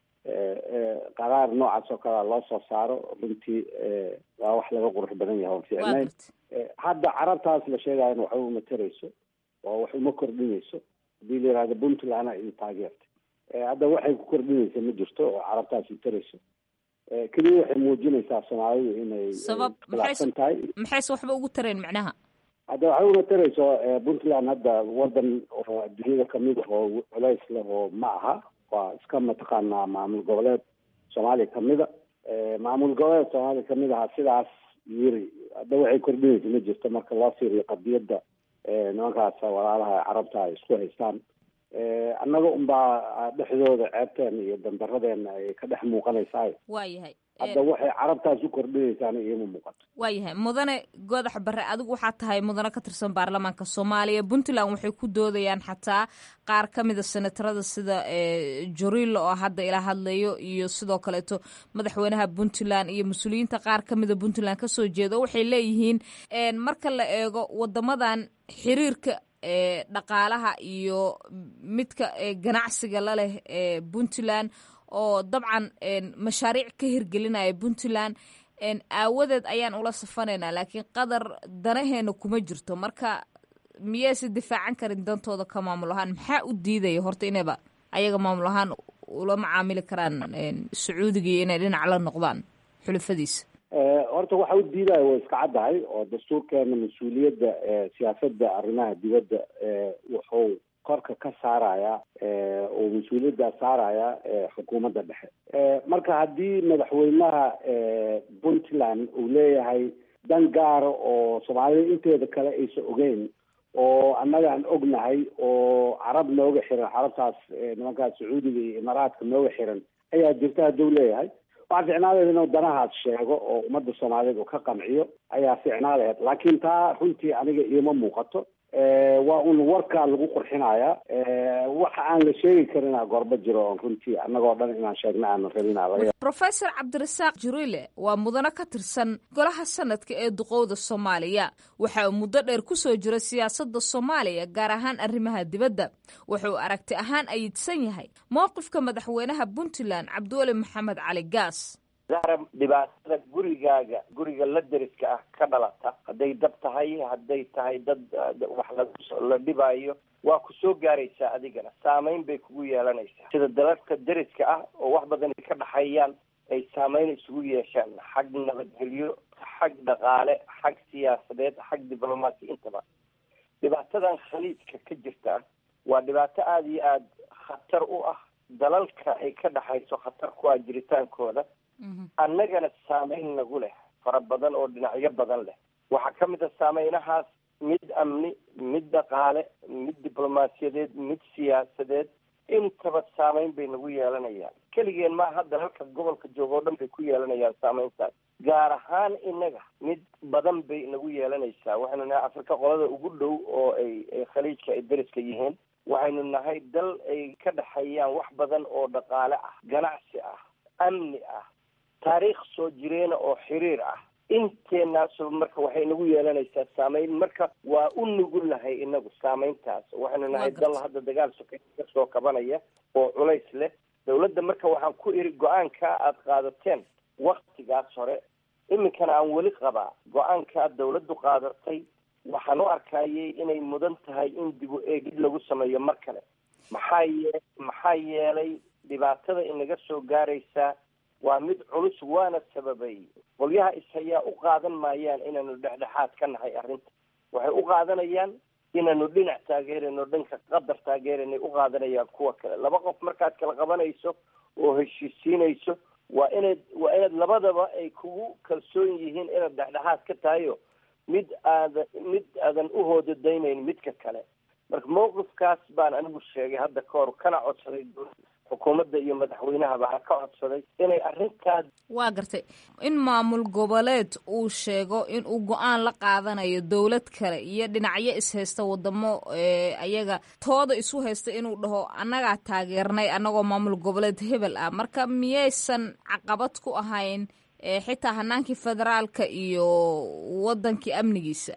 qaraar noocaas oo kalea loo soo saaro runtii waa wax laga qurux badan yahay oo fiicnayn hadda carabtaas la sheegayana waxba uma tarayso oo wax uma kordhinayso hadii la yihahdo puntland idin taageertay hadda waxay ku kordhinaysa ma jirto oo carabtaas i tarayso keliya waxay muujinaysaa soomaalidu inay khilaafsan tahay maxayse waxba ugu tareen macnaha hadda waxay una tarayso puntland hadda wadan oo adduunyada kamid ah oo culays leh oo ma aha waa iska mataqaanaa maamul goboleed soomaaliya kamida maamul goboleed soomaaliya kamid aha sidaas yiri hadda waxay kordhinaysa ma jirto marka loo fiiriyo qadiyadda nimankaas walaalaha carabta ay isku haystaan annaga unbaa dhexdooda ceebteena iyo dandaradeenna ay ka dhex muuqanaysaa waayahay hadda waxay carabtaas u kordhinaysaana iima muuqato waayahay mudane goodax barre adigu waxaa tahay mudane ka tirsan baarlamaanka soomaaliya puntland waxay ku doodayaan xataa qaar ka mida senatarada sida jorilo oo hadda ila hadlayo iyo sidoo kaleeto madaxweynaha puntland iyo mas-uuliyiinta qaar ka mida puntland kasoo jeeda waxay leeyihiin marka la eego wadamadan xiriirka ee dhaqaalaha iyo midka ganacsiga la leh ee puntland oo dabcan mashaariic ka hirgelinaya puntland aawadeed ayaan ula safanaynaa laakiin qadar danaheena kuma jirto marka miyayse difaacan karin dantooda ka maamul ahaan maxaa u diidaya horta inayba ayaga maamul ahaan ula macaamili karaan sacuudiga iyo inay dhinac la noqdaan xulufadiisa horta waxa u diidaya way iska caddahay oo dastuurkeena mas-uuliyadda siyaasadda arrimaha dibadda wuxuu korka ka saaraya oo mas-uuliyadda saaraya xukuumadda dhexe marka haddii madaxweynaha puntland uu leeyahay dan gaara oo soomaalida inteeda kale aysan ogeyn oo annaga aan ognahay oo carab nooga xiran carabtaas nimankaas sacuudiga iyo imaaraadka nooga xiran ayaa jirta hadduu leeyahay waxaa ficnaadeed inuu danahaas sheego oo ummadda soomaaliyeed uu ka qanciyo ayaa ficnaadeed laakiin taa runtii aniga iima muuqato waa un warkaa lagu qurxinaya waxa aan la sheegi karina goorba jiro oon runtii annagoo dhan inaan sheegna aanan rabina laga. Professor Cabdirasaaq Jirile waa mudane ka tirsan golaha sanadka ee duqowda Soomaaliya. Waxa uu muddo dheer ku soo jira siyaasadda Soomaaliya gaar ahaan arrimaha dibadda. Wuxuu aragti ahaan ayidsan yahay mowqifka madaxweynaha Puntland Cabdulle Maxamed Cali Gaas. zahra dhibaatada gurigaaga guriga la deriska ah ka dhalata hadday dab tahay hadday tahay dad wax la dhibaayo waa ku soo gaaraysaa adigana saameyn bay kugu yeelanaysaa sida dalalka deriska ah oo wax badan ka dhaxeeyaan ay saameyn isugu yeeshaan xag nabadgelyo xag dhaqaale xag siyaasadeed xag diblomaasi intaba dhibaatadan khaliijka ka jirta waa dhibaato aada iyo aada khatar u ah dalalka ay ka dhaxayso khatar ku ah jiritaankooda annagana saameyn nagu leh fara badan oo dhinacyo badan leh waxaa ka mid a saameynahaas mid amni mid dhaqaale mid diblomaasiyadeed mid siyaasadeed intaba saameyn bay nagu yeelanayaan keligeen maaha dalalka gobolka jooga oo dhan bay ku yeelanayaan saameyntaas gaar ahaan innaga mid badan bay nagu yeelanaysaa waxaynu nahay afrika qolada ugu dhow oo ay ay khaliijka ay deriska yihiin waxaynu nahay dal ay ka dhexeeyaan wax badan oo dhaqaale ah ganacsi ah amni ah taariikh soo jireena oo xiriir ah inteenaasoo marka waxay nagu yeelanaysaa saameyn marka waa u nugul nahay inagu saameyntaas waxaynu nahay dal hadda dagaal sokay ka soo kabanaya oo culays leh dawladda marka waxaan ku iri go-aanka aada qaadateen waktigaas hore iminkana aan weli qabaa go-aanka dawladdu qaadatay waxaan u arkayay inay mudan tahay in dib u eegid lagu sameeyo mar kale maxaa yee maxaa yeelay dhibaatada inaga soo gaaraysaa waa mid culus waana sababay qolyaha ishayaa u qaadan maayaan inaanu dhexdhexaad ka nahay arrinta waxay u qaadanayaan inaanu dhinac taageerano dhanka qadar taageeranay u qaadanayaan kuwa kale laba qof markaad kala qabanayso oo heshiisiinayso waa inaad waa inaad labadaba ay kugu kalsoon yihiin inaad dhexdhexaad ka tahayo mid aada mid aadan u hoodadaynayn midka kale marka mawqifkaas baan anigu sheegay hadda ka hor kana codsaday xukuumadda iyo madaxweynaha baa ka codsaday inay arrintaas waa gartay in maamul goboleed uu sheego in uu go-aan la qaadanayo dowlad kale iyo dhinacyo ishaysta wadamo ayaga tooda isu haysta inuu dhaho annagaa taageernay annagoo maamul goboleed hebel ah marka miyaysan caqabad ku ahayn xitaa hanaankii federaalka iyo wadankii amnigiisa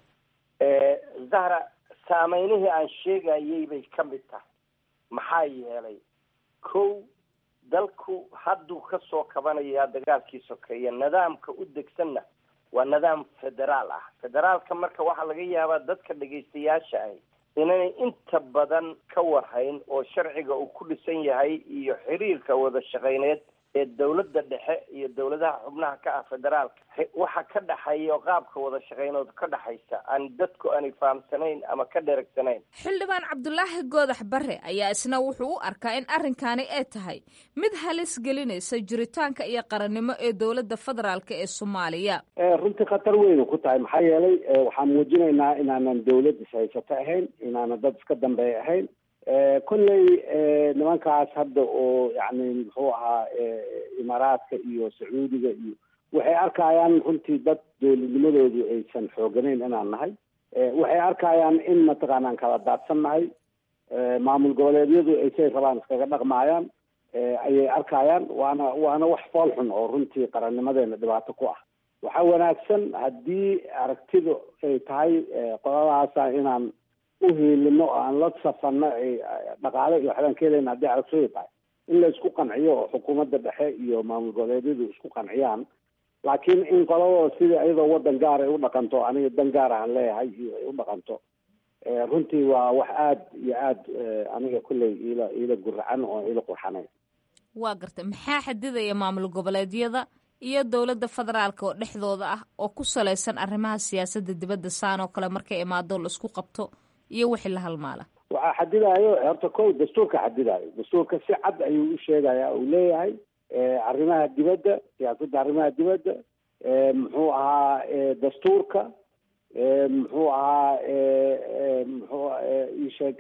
zahra saameynihii aan sheegayay bay ka mid tahay maxaa yeelay kow dalku hadduu ka soo kabanayaa dagaalkii sokeeya nidaamka u degsanna waa nidaam federaal ah federaalka marka waxaa laga yaabaa dadka dhegaystayaasha ahi inanay inta badan ka warhayn oo sharciga uu ku dhisan yahay iyo xiriirka wada shaqayneed ee dawladda dhexe iyo dawladaha xubnaha ka ah federaalka waxa ka dhaxeeya oo qaabka wada shaqeynood ka dhaxaysa aan dadku aanay fahamsanayn ama ka dheregsanayn xildhibaan cabdulaahi goodax bare ayaa isna wuxuu u arkaa in arrinkaani ay tahay mid halis gelinaysa jiritaanka iyo qarannimo ee dawladda federaalka ee soomaaliya runtii khatar weyna ku tahay maxaa yeelay waxaan muujinaynaa inaanan dawlad ishaysato ahayn inaanan dad iska dambeeya ahayn kolley nimankaas hadda oo yani muxuu ahaa imaaraadka iyo sacuudiga iyo waxay arkayaan runtii dad dowladnimadoodu aysan xooganayn inaan nahay waxay arkayaan in mataqaanaan kala daadsan nahay maamul goboleedyadu ay say rabaan iskaga dhaqmaayaan ayay arkayaan waana waana wax fool xun oo runtii qarannimadeena dhibaato ku ah waxaa wanaagsan haddii aragtidu ay tahay qoladaasa inaan uhiilino oo aan la safano dhaqaale iyo waxbaan ka helayna haddii aragtooda tahay in la isku qanciyo oo xukuumadda dhexe iyo maamul goboleedyadu isku qanciyaan laakiin in qoladoo sidii iyadoo wadan gaar ay u dhaqanto aniga dan gaar aan leeyahay iyo ay u dhaqanto runtii waa wax aada iyo aada aniga kulley iila iila guracan oo iila qurxanayn waa gartay maxaa xadidaya maamul goboleedyada iyo dowladda federaalka oo dhexdooda ah oo ku salaysan arrimaha siyaasadda dibadda saan oo kale markay imaado la isku qabto iyo wixii la halmaala waxaa xadidayo horta ko dastuurka xadidayo dastuurka si cad ayuu u sheegaya uu leeyahay arrimaha dibadda siyaasadda arrimaha dibadda muxuu ahaa dastuurka muxuu ahaa muxuu isheeg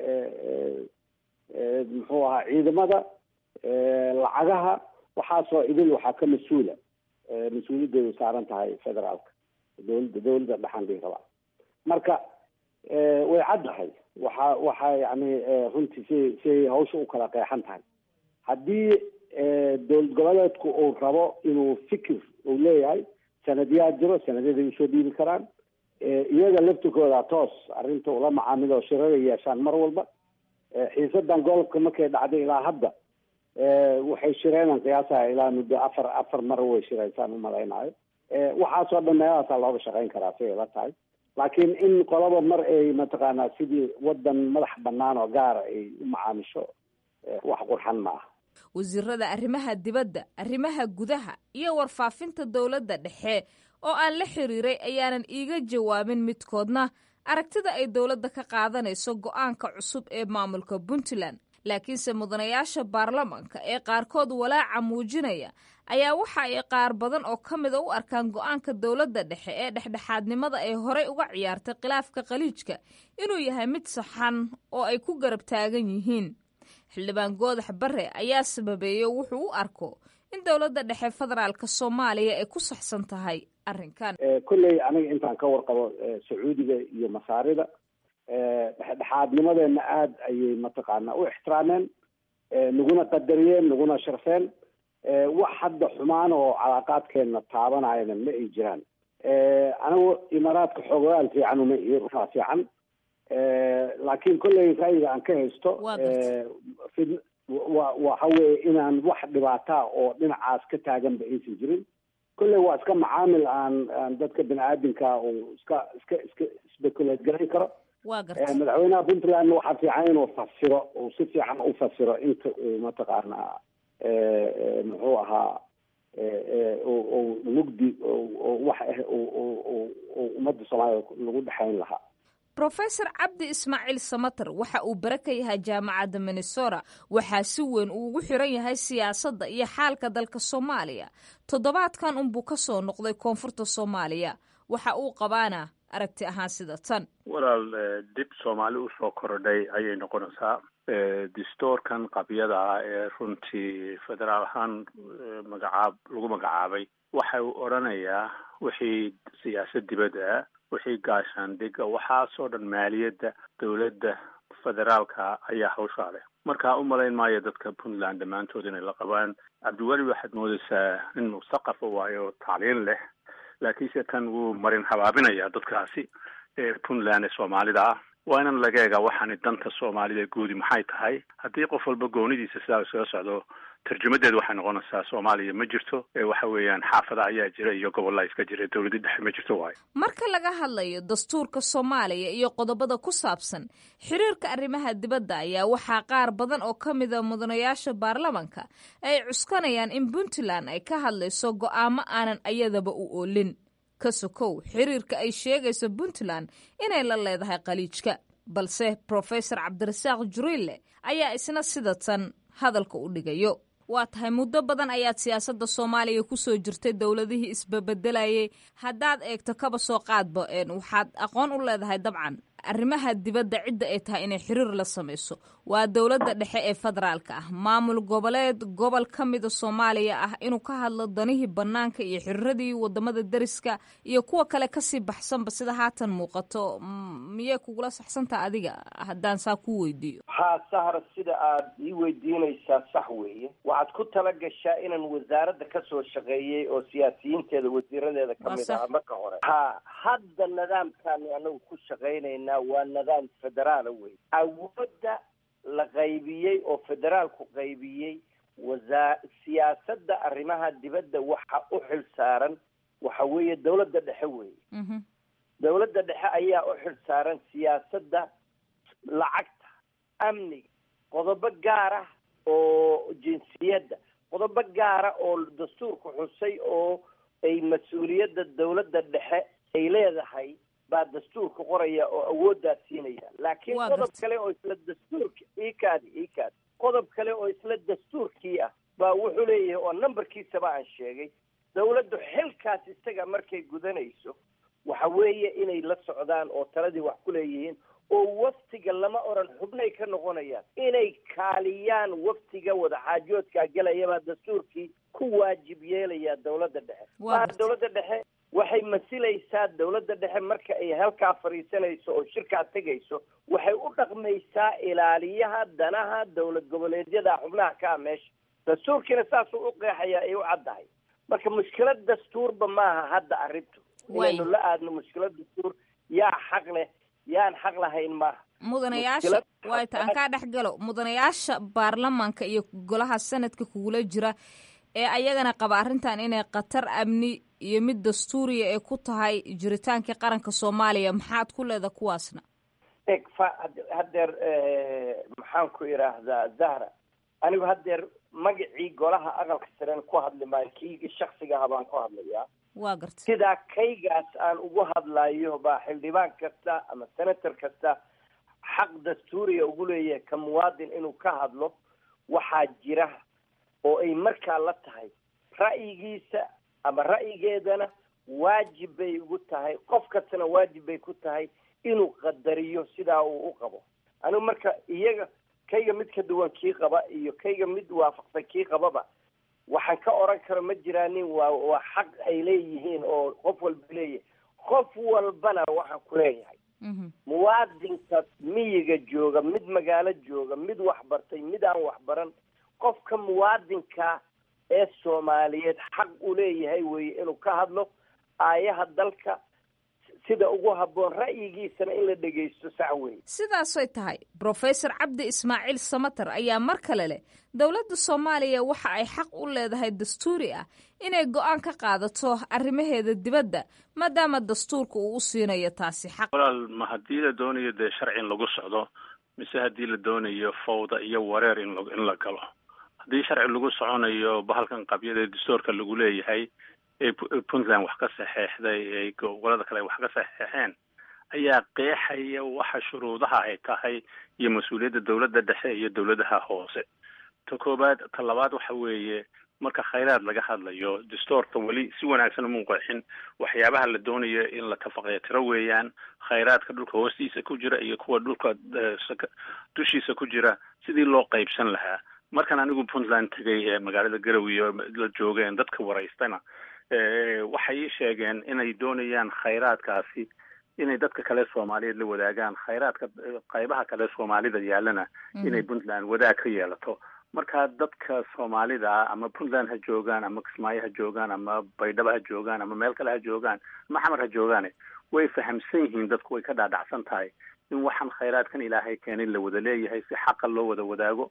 muxuu ahaa ciidamada lacagaha waxaasoo idil waxaa ka mas-uula mas-uuliyaddeedu saaran tahay federaalka dowladda dowladda dhexan bay rabaa marka way caddahay waxa waxa yani runtii si siay hawsha u kala qeexan tahay haddii dowlad goboleedku uu rabo inuu fikir uu leeyahay sanadyaa jiro sanadyada usoo dhiibi karaan iyaga laftirkooda toos arrinta ula macaamilo shirada yeeshaan mar walba xiisadan gobolka markay dhacday ilaa hadda waxay shireenan qiyaasaha ilaa muddo afar afar mar way shireysaan umalaynayo waxaasoo dhan meelahaasaa looga shaqayn karaa siay la tahay laakiin in qolaba mar ay mataqaanaa sidii wadan madax banaan oo gaara ay u macaamisho wax qurxan ma aha wasiirada arrimaha dibadda arrimaha gudaha iyo warfaafinta dowladda dhexe oo aan la xiriiray ayaanan iiga jawaabin midkoodna aragtida ay dowladda ka qaadanayso go'aanka cusub ee maamulka puntland laakiinse mudanayaasha baarlamaanka ee qaarkood walaaca muujinaya ayaa waxa ay qaar badan oo ka mida u arkaan go'aanka dowladda dhexe ee dhexdhexaadnimada ay horey uga ciyaartay khilaafka khaliijka inuu yahay mid saxan oo ay ku garab taagan yihiin xildhibaan goodax bare ayaa sababeeyey wuxuu u arko in dowladda dhexe federaalka soomaaliya ay ku saxsan tahay arrinkan kolley aniga intaan ka warqabo sacuudiga iyo masaarida dhexdhexaadnimadeena aada ayay mataqaanaa u ixtiraameen naguna qadariyeen naguna sharfeen wax hadda xumaan oo calaaqaadkeena taabanayana ma ay jiraan anigu imaaraadka xoogayaal fiican uma iyo runaa fiican laakiin kolley ra'yiga aan ka haysto wa waxa weeye inaan wax dhibaataa oo dhinacaas ka taaganba aysan jirin kolley waa iska macaamil aan aan dadka bini aadamka uu iska iska iska speculate garayn karo madaxweynaha puntland waxaa fiican inuu fasiro uu si fiican u fasiro inta uu mataqaanaa muxuu ahaa mugdi wax ah ummadda soomaaliya lagu dhexayn lahaa rofesor cabdi ismaaciil samater waxa uu bare ka yahay jaamacadda minnesota waxaa si weyn uu ugu xiran yahay siyaasadda iyo xaalka dalka soomaaliya toddobaadkan unbuu ka soo noqday koonfurta soomaaliya waxa uu qabaana aragti ahaan sida tan walaal dib soomaali usoo korodhay ayay noqonaysaa distoorkan qabyada ah ee runtii federaal ahaan magacaab lagu magacaabay waxa uu odhanayaa wixii siyaasad dibadda wixii gaashaandhiga waxaasoo dhan maaliyadda dowladda federaalka ayaa hawshaa leh markaa u malayn maayo dadka puntland dhammaantood inay la qabaan cabdiweli waxaad moodaysaa in mustaqafa waayo tacliin leh laakiinse kan wuu marin habaabinayaa dadkaasi ee puntland ee soomaalida ah waa inan laga eegaa waxaani danta soomaalida guudi maxay tahay haddii qof walba goonidiisa sidaa iskaga socdo tarjumadeedu waxay noqonaysaa soomaaliya ma jirto ee waxa weeyaan xaafada ayaa jira iyo gobollaa iska jira dowladda dhexe ma jirto waayo marka laga hadlayo dastuurka soomaaliya iyo qodobada ku saabsan xiriirka arrimaha dibadda ayaa waxaa qaar badan oo ka mida mudanayaasha baarlamanka ay cuskanayaan in puntland ay ka hadlayso go'aamo aanan ayadaba u oolin ka sokow xiriirka ay sheegayso puntland inay la leedahay khaliijka balse profesor cabdirasaaq juriille ayaa isna sida tan hadalka u dhigayo waa tahay muddo badan ayaad siyaasadda soomaaliya ku soo jirtay dowladihii isbabedelayay haddaad eegto kaba soo qaadba waxaad aqoon u leedahay dabcan arrimaha dibadda cidda ay tahay inay xiriir la samayso waa dowladda dhexe ee federaalka ah maamul goboleed gobol ka mida soomaaliya ah inuu ka hadlo danihii bannaanka iyo xiriiradii wadamada deriska iyo kuwa kale kasii baxsanba sida haatan muuqato miyay kugula saxsantaha adiga haddaan saa ku weydiiyo haa sahra sida aad ii weydiinaysaa sax weeye waxaad ku tala gashaa inaan wasaaradda kasoo shaqeeyey oo siyaasiyiinteeda wasiiradeeda kamid ah marka hore ha hadda nidaamkaani anagu ku shaqaynayna waa nidaam federaala wey awoodda la qaybiyey oo federaalku qaybiyey wasaa siyaasadda arrimaha dibadda waxa u xil saaran waxa weeye dowladda dhexe weeye dowladda dhexe ayaa u xil saaran siyaasadda lacagta amniga qodobo gaar ah oo jinsiyadda qodobo gaara oo dastuurku xusay oo ay mas-uuliyadda dowladda dhexe ay leedahay baa dastuurka qoraya oo awooddaa siinaya laakiin qodob kale oo isla dastuurka ikaadi ikaadi qodob kale oo isla dastuurkii ah baa wuxuu leeyahay oo numberkiisaba aan sheegay dowladdu xilkaas isaga markay gudanayso waxa weeye inay la socdaan oo taladii wax ku leeyihiin oo waftiga lama oran xubnay ka noqonayaan inay kaaliyaan waftiga wadaxaajoodkaa gelayabaa dastuurkii ku waajib yeelaya dowladda dhexe maa dowladda dhexe waxay masilaysaa dawladda dhexe marka ay halkaa fadhiisanayso oo shirkaa tegayso waxay u dhaqmaysaa ilaaliyaha danaha dawlad goboleedyada xubnaha ka ah meesha dastuurkiina saasuu u qeexayaa ay u caddahay marka mushkilad dastuurba maaha hadda arrintu inaynu la aadno mushkilad dastuur yaa xaq leh yaan xaq lahayn maaha mudanayaasha wayta aan kaa dhex galo mudanayaasha baarlamaanka iyo golaha sanadka kugula jira ee ayagana qaba arrintan inay khatar amni iyo mid dastuuriya ee ku tahay jiritaankii qaranka soomaaliya maxaad ku leeda kuwaasna eg fa haddeer maxaan ku idhaahdaa zahra anigu haddeer magacii golaha aqalka saren ku hadli maayo kiyga shaksigaha baan ku hadlayaa waa garta sidaa kaygaas aan ugu hadlayo baa xildhibaan kasta ama senator kasta xaq dastuuriya ugu leeyahay ka muwaadin inuu ka hadlo waxaa jira oo ay markaa la tahay ra'yigiisa ama ra'yigeedana waajib bay ugu tahay qof kastana waajib bay ku tahay inuu qadariyo sidaa uu u qabo anigu marka iyaga kayga mid ka duwan kii qaba iyo kayga mid waafaqsan kii qababa waxaan ka oran karo ma jiraanin waa waa xaq ay leeyihiin oo qof walba leeyahay qof walbana waxaan ku leeyahay muwaadinka miyiga jooga mid magaalo jooga mid waxbartay mid aan waxbaran qofka muwaadinka ee soomaaliyeed xaq u leeyahay weye inuu ka hadlo aayaha dalka sida ugu habboon ra'yigiisana in la dhegaysto sax weye sidaasoy tahay brofesor cabdi ismaaciil samater ayaa mar kale leh dowladda soomaaliya waxa ay xaq u leedahay dastuuri ah inay go-aan ka qaadato arrimaheeda dibadda maadaama dastuurka uu u siinayo taasi xaq walaal ma haddii la doonayo dee sharci in lagu socdo mise haddii la doonayo fawda iyo wareer in in la galo haddii sharci lagu soconayo bahalkan qabyada dastuurka lagu leeyahay ee puntland wax ka saxeexday ee gobolada kale wax ka saxeexeen ayaa qeexaya waxa shuruudaha ay tahay iyo mas-uuliyadda dawladda dhexe iyo dawladaha hoose ta koobaad ta labaad waxa weeye marka khayraad laga hadlayo dastuurka weli si wanaagsan uma qeexin waxyaabaha la doonayo in la tafaqeeyo tiro weeyaan khayraadka dhulka hoostiisa ku jira iyo kuwa dhulka dushiisa ku jira sidii loo qaybsan lahaa markan anigu puntland tegay ee magaalada garowe la joogeen dadka waraystana waxay ii sheegeen inay doonayaan khayraadkaasi inay dadka kale soomaaliyeed la wadaagaan khayraadka qaybaha kale soomaalida yaalana inay puntland wadaag ka yeelato marka dadka soomaalida ama puntland ha joogaan ama kismaayo ha joogaan ama baydhabo ha joogaan ama meel kale ha joogaan ama xamar ha joogaane way fahamsan yihiin dadku way ka dhaadhacsan tahay in waxaan khayraadkan ilaahay keenay la wada leeyahay si xaqa loo wada wadaago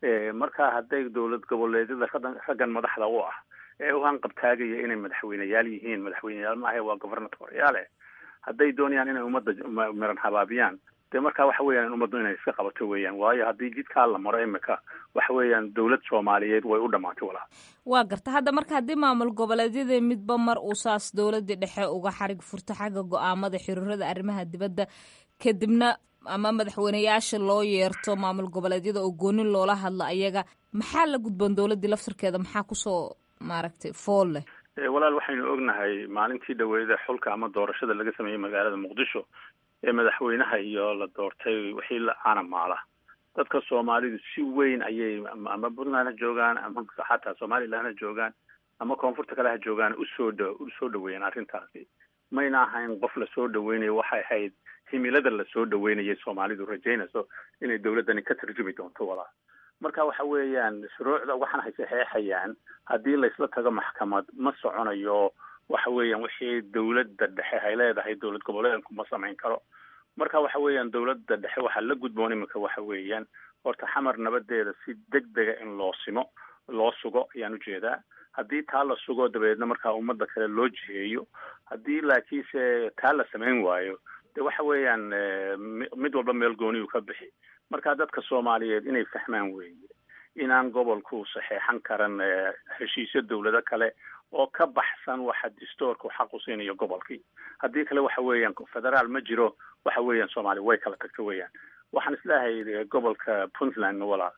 marka hadday dowlad goboleedyada raggan madaxda u ah ee u hanqabtaagaya inay madaxweyneyaal yihiin madaxweyneyaal maaha waa governatoriyaale hadday doonayaan inay ummadda miran habaabiyaan dee markaa waxa weeyaan ummaddu inay iska qabato weeyaan waayo haddii jidkaa la maro imika waxa weeyaan dawlad soomaaliyeed way u dhamaatay walaa waa garta hadda marka haddii maamul goboleedyada midba mar uu saas dawladii dhexe uga xarig furto xagga go-aamada xiriirada arrimaha dibadda kadibna ama madaxweyneyaasha loo yeerto maamul goboleedyada oo goonin loola hadlo ayaga maxaa la gudboon dawladdii laftirkeeda maxaa kusoo maaragtay fool leh walaal waxaynu ognahay maalintii dhaweeda xulka ama doorashada laga sameeyey magaalada muqdisho ee madaxweynaha iyo la doortay wixii la caanamaala dadka soomaalidu si weyn ayay ama puntland ha joogaan ama xataa somaliland ha joogaan ama koonfurta kale ha joogaan usoo dh usoo dhaweeyeen arrintaasi mayna ahayn qof lasoo dhaweynayo waxay ahayd himilada lasoo dhaweynayay soomaalidu rajaynayso inay dawladdani ka tarjumi doonto walaa marka waxa weeyaan shuruucda waxaan hay saxeexayaan haddii laysla tago maxkamad ma soconayo waxa weeyaan wixii dawladda dhexe ay leedahay dawlad goboleedku ma samayn karo marka waxa weeyaan dawladda dhexe waxaa la gudboon imika waxa weeyaan horta xamar nabadeeda si degdega in loo simo loo sugo ayaan ujeedaa haddii taa la sugo dabeedna markaa ummadda kale loo jiheeyo haddii laakiinse taa la samayn waayo de waxa weeyaan mid walba meel gooniyu ka bixi marka dadka soomaaliyeed inay fahmaan weeye inaan gobolku saxeexan karan heshiisyo dawlado kale oo ka baxsan waxa dastuurku xaq u siinayo gobolkii haddii kale waxa weeyaan federaal ma jiro waxa weeyaan soomaaliya way kala tagto weeyaan waxaan isleehay gobolka puntland walaal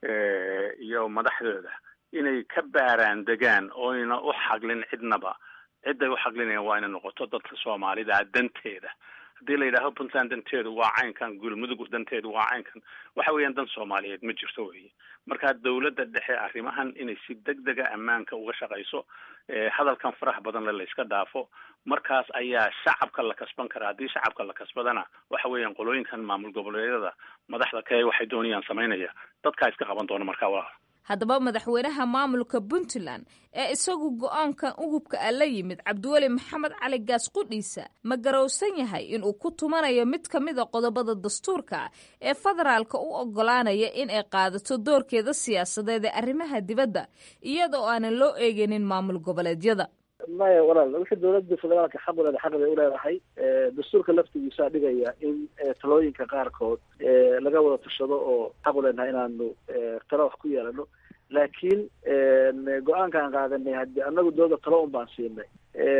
iyo madaxdooda inay ka baaraan degaan ooyna u xaglin cidnaba cidday u xaglinayaan waa inay noqoto dadka soomaalida danteeda haddii la yidhaaho puntland danteedu waa caynkan galmudug danteedu waa caynkan waxa weeyaan dan soomaaliyeed ma jirto weeye marka dawladda dhexe arrimahan inay si degdega ammaanka uga shaqayso hadalkan faraha badan le la iska dhaafo markaas ayaa shacabka la kasban karaa haddii shacabka la kasbadana waxa weeyaan qolooyinkan maamul goboleedyada madaxda ka waxay doonayaan samaynaya dadkaa iska qaban doona markaa waa haddaba madaxweynaha maamulka puntland ee isagu go-aankan ugubka ah la yimid cabdiweli maxamed cali gaas qudhiisa ma garowsan yahay inuu ku tumanayo mid ka mid a qodobada dastuurka ee federaalka u ogolaanaya in ay qaadato doorkeeda siyaasadeed ee arrimaha dibadda iyadoo aanan loo eegaynin maamul goboleedyada maya walaal wixii dawladda federaalka xaq uleeda xaq bay uleedahay dastuurka laftigiisaa dhigaya in talooyinka qaarkood laga wada tashado oo xaq uleenahay inaanu talo wax ku yeelano laakiin go-aankaan qaadanay haddii anagu dawladda talo un baan siinay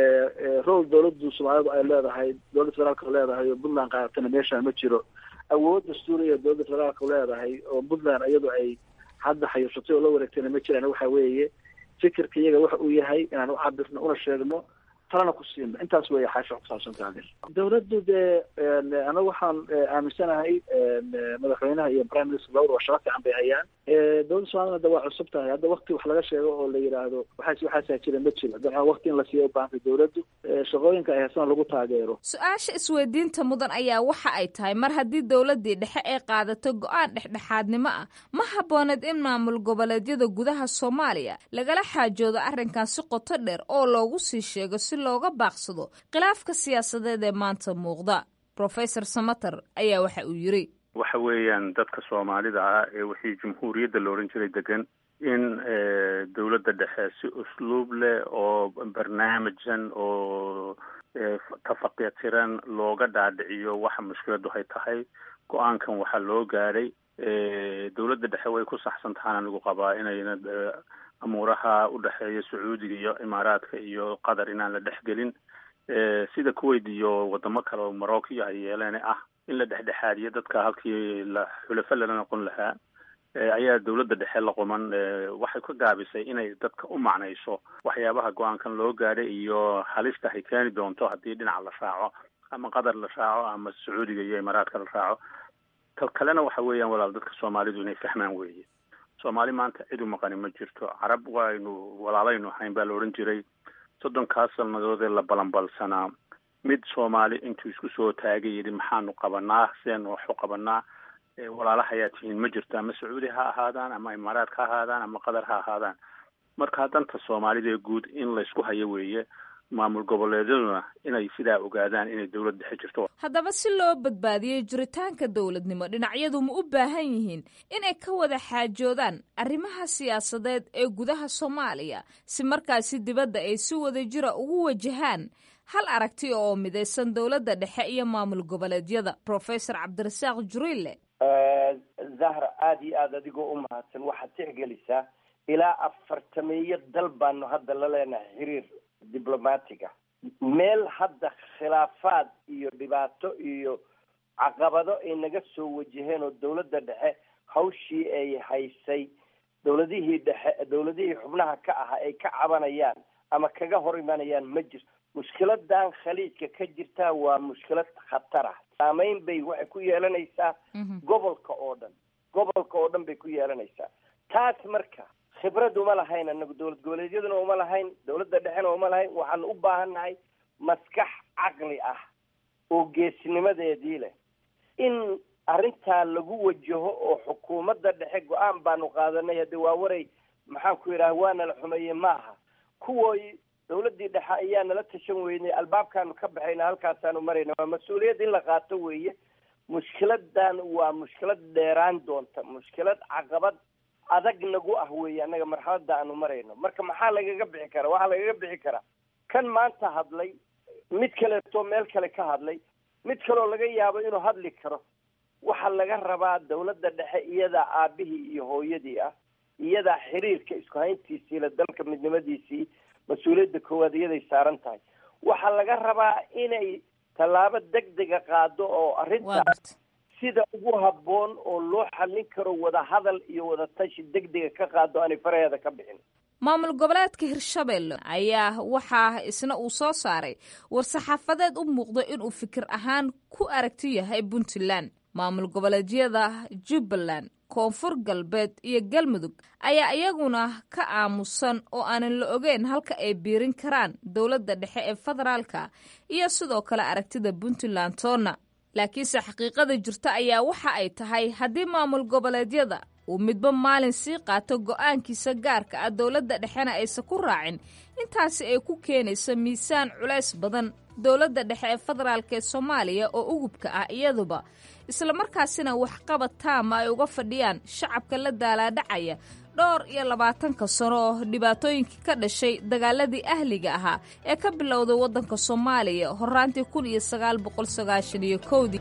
rol dawladdu soomaalidu ay leedahay dawladda federaalka leedahay oo puntland qaadatana meeshaan ma jiro awood dastuuriya dawladda federaalka leedahay oo puntland iyadu ay hadda xayuushatay oo la wareegtayna ma jiraan waxa weeye fikirka iyaga waxa uu yahay inaan u cabirno una sheegno talana ku siino intaas weeye xaasha kusaabsantahay dawladdu dee anagu waxaan aaminsanahay madaxweynaha iyo prime minister lawada waa shaqo fiican bay hayaan dawladda soomaaliyana de waa cusub tahay hadda wakti wax laga sheego oo la yidhaahdo waxaas waxaasaa jira ma jiro hadda wakti in la siiyo u baahantay dawladdu shaqooyinka ay haysana lagu taageero su-aasha isweydiinta mudan ayaa waxa ay tahay mar haddii dawladdii dhexe ay qaadato go-aan dhexdhexaadnimo ah ma habbooneed in maamul goboleedyada gudaha soomaaliya lagala xaajoodo arrinkan si qoto dheer oo loogu sii sheego si looga baaqsado khilaafka siyaasadeed ee maanta muuqda professor samater ayaa waxa uu yiri waxa weeyaan dadka soomaalida ah ee wixii jumhuuriyadda la odhan jiray degan in dawladda dhexe si usluub leh oo barnaamijsan oo tafaqitiran looga dhaadhiciyo waxa mushkiladu hay tahay go-aankan waxaa loo gaaray dawladda dhexe way ku saxsan tahaan anigu qabaa inayna amuuraha u dhexeeya sacuudiga iyo imaaraadka iyo qatar inaan la dhexgelin sida kuwait iyo wadamo kale oo morocco ay yeeleen ah in la dhexdhexaadiyo dadka halkii la xulafo lala noqon lahaa ayaa dawladda dhexe la quman waxay ka gaabisay inay dadka u macnayso waxyaabaha go-aankan loo gaadhay iyo halista ay keeni doonto haddii dhinac la raaco ama qatar la raaco ama sacuudiga iyo imaaraadka la raaco tal kalena waxa weeyaan walaal dadka soomaalidu inay fahmaan weeye soomaali maanta cid u maqani ma jirto carab waynu walaalaynu ahayn baa la odhan jiray soddonkaas sannadood ee la balanbalsanaa mid soomaali intuu isku soo taagay yidhi maxaanu qabanaa seenu waxu qabanaa walaalaha ayaa tihiin ma jirto ama sacuudi ha ahaadaan ama imaaraad ha ahaadaan ama qatar ha ahaadaan marka danta soomaalida ee guud in laysku hayo weeye maamul goboleedyaduna inay sidaa ogaadaan inay dawlad dhexe jirto haddaba si loo badbaadiyo jiritaanka dawladnimo dhinacyadu ma u baahan yihiin inay ka wada xaajoodaan arrimaha siyaasadeed ee gudaha soomaaliya si markaasi dibadda ay si wada jira ugu wajahaan hal aragti oo midaysan dawladda dhexe iyo maamul goboleedyada professor cabdirasaaq juriille zahra aada iyo aada adigoo u mahadsan waxaad tixgelisaa ilaa afartameeyo dal baanu hadda la leenahay xiriir diblomaatiga meel hadda khilaafaad iyo dhibaato iyo caqabado ay naga soo wajaheen oo dawladda dhexe hawshii ay haysay dawladihii dhexe dawladihii xubnaha ka ahaa ay ka cabanayaan ama kaga hor imanayaan ma jirto mushkiladan khaliijka ka jirtaa waa mushkilad khatar ah saameyn bay waxay ku yeelanaysaa gobolka oo dhan gobolka oo dhan bay ku yeelanaysaa taas marka khibrad uma lahayn anagu dawlad goboleedyaduna uma lahayn dawladda dhexena uma lahayn waxaan u baahannahay maskax caqli ah oo geesinimadeedii leh in arrintaa lagu wajaho oo xukuumadda dhexe go-aan baanu qaadanay haddi waa waray maxaan ku yidhaha waana la xumeeye maaha kuwoy dawladdii dhexe ayaa nala tashan weynay albaabkaanu ka baxayna halkaasaanu marayna waa mas-uuliyad in la qaato weeye mushkiladan waa mushkilad dheeraan doonta mushkilad caqabad adag nagu ah weeye annaga marxaladda aanu marayno marka maxaa lagaga bixi karaa waxaa lagaga bixi karaa kan maanta hadlay mid kaleeto meel kale ka hadlay mid kaloo laga yaabo inuu hadli karo waxaa laga rabaa dawladda dhexe iyadaa aabihii iyo hooyadii ah iyadaa xiriirka isku hayntiisii la dalka midnimadiisii mas-uuliyadda koowaad iyaday saaran tahay waxaa laga rabaa inay tallaabo degdega qaado oo arrintaas sida ugu habboon oo loo xallin karo wada hadal iyo wada tashi degdega ka qaado aanay faraheeda ka bixin maamul goboleedka hirshabelle ayaa waxaa isna uu soo saaray war-saxaafadeed u muuqdo inuu fikir ahaan ku aragti yahay puntland. maamul goboleedyada jubbaland, koonfur galbeed iyo galmudug ayaa iyaguna ka aamusan oo aanan la ogeyn halka ay biirin karaan dowladda dhexe ee federaalka iyo sidoo kale aragtida puntland toonna. laakiinse xaqiiqada jirta ayaa waxa ay tahay haddii maamul goboleedyada uu midba maalin sii qaato go'aankiisa gaarka ah dowladda dhexena aysan ku raacin, intaasi ay ku keenayso miisaan culays badan dowladda dhexe ee federaalka ee soomaaliya oo ugubka ah iyaduba, islamarkaasina waxqabad taama ay uga fadhiyaan shacabka la daalaadhacaya dhowr iyo labaatanka sano oo dhibaatooyinkii ka dhashay dagaaladii ahliga ahaa ee ka bilowday waddanka soomaaliya horaantii kun iyo sagaal boqol sagaashan iyo kowdii.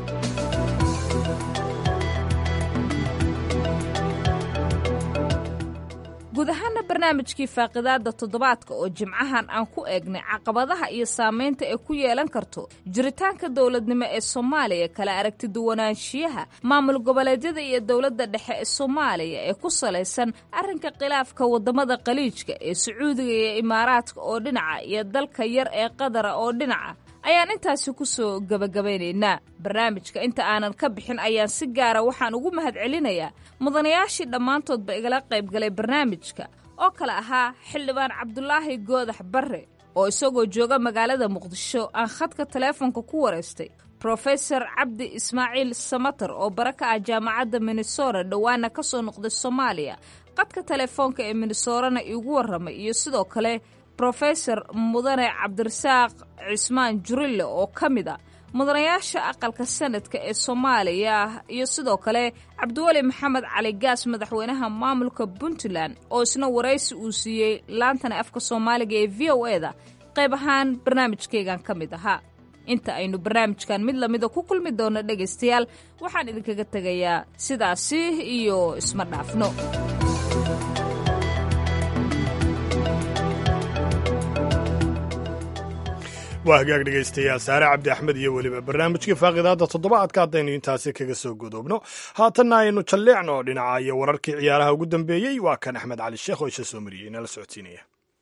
guud ahaana barnaamijkii faaqidaada toddobaadka oo jimcahan aan ku eegnay caqabadaha iyo saamaynta ay ku yeelan karto jiritaanka dowladnimo ee soomaaliya, kala aragti duwanaanshiyaha maamul goboleedyada iyo dowladda dhexe ee soomaaliya ee ku salaysan arrinka khilaafka wadamada khaliijka ee sacuudiga iyo imaaraadka oo dhinaca iyo dalka yar ee qadara oo dhinaca, ayaan intaasi ku soo gabagabaynaynaa. barnaamijka inta aanan ka bixin ayaan si gaara waxaan ugu mahadcelinayaa mudanayaashii dhammaantoodba igala qayb galay barnaamijka oo kale ahaa xildhibaan cabdulaahi goodax barre oo isagoo jooga magaalada muqdisho aan khadka taleefonka ku wareystay, brofesor cabdi ismaaciil samatar oo bara ka ah jaamacadda minnesota dhowaana ka soo noqday soomaaliya, khadka taleefoonka ee minnesorana iigu warramay, iyo sidoo kale brofesor mudane cabdirasaaq cismaan jurille oo ka mid a mudanayaasha aqalka sanadka ee soomaaliya, iyo sidoo kale cabdiweli maxamed cali gaas madaxweynaha maamulka puntland oo isna waraysi uu siiyey laantana afka soomaaliga ee v o eda qayb ahaan barnaamijkaygan ka mid ahaa. inta aynu barnaamijkan mid lamida ku kulmi doonno dhegaystayaal, waxaan idinkaga tegayaa sidaasi iyo isma dhaafno. waa hagaag dhegaystayaal, saare cabdi axmed iyo weliba barnaamijkii faaqidaadda toddobaadka haddaynu intaasi kaga soo godoobno. haatanna aynu jalleecno dhinaca iyo wararkii ciyaaraha ugu dambeeyey. waa kan axmed cali sheekh oo isha soo mariyey inala socodsiinaya.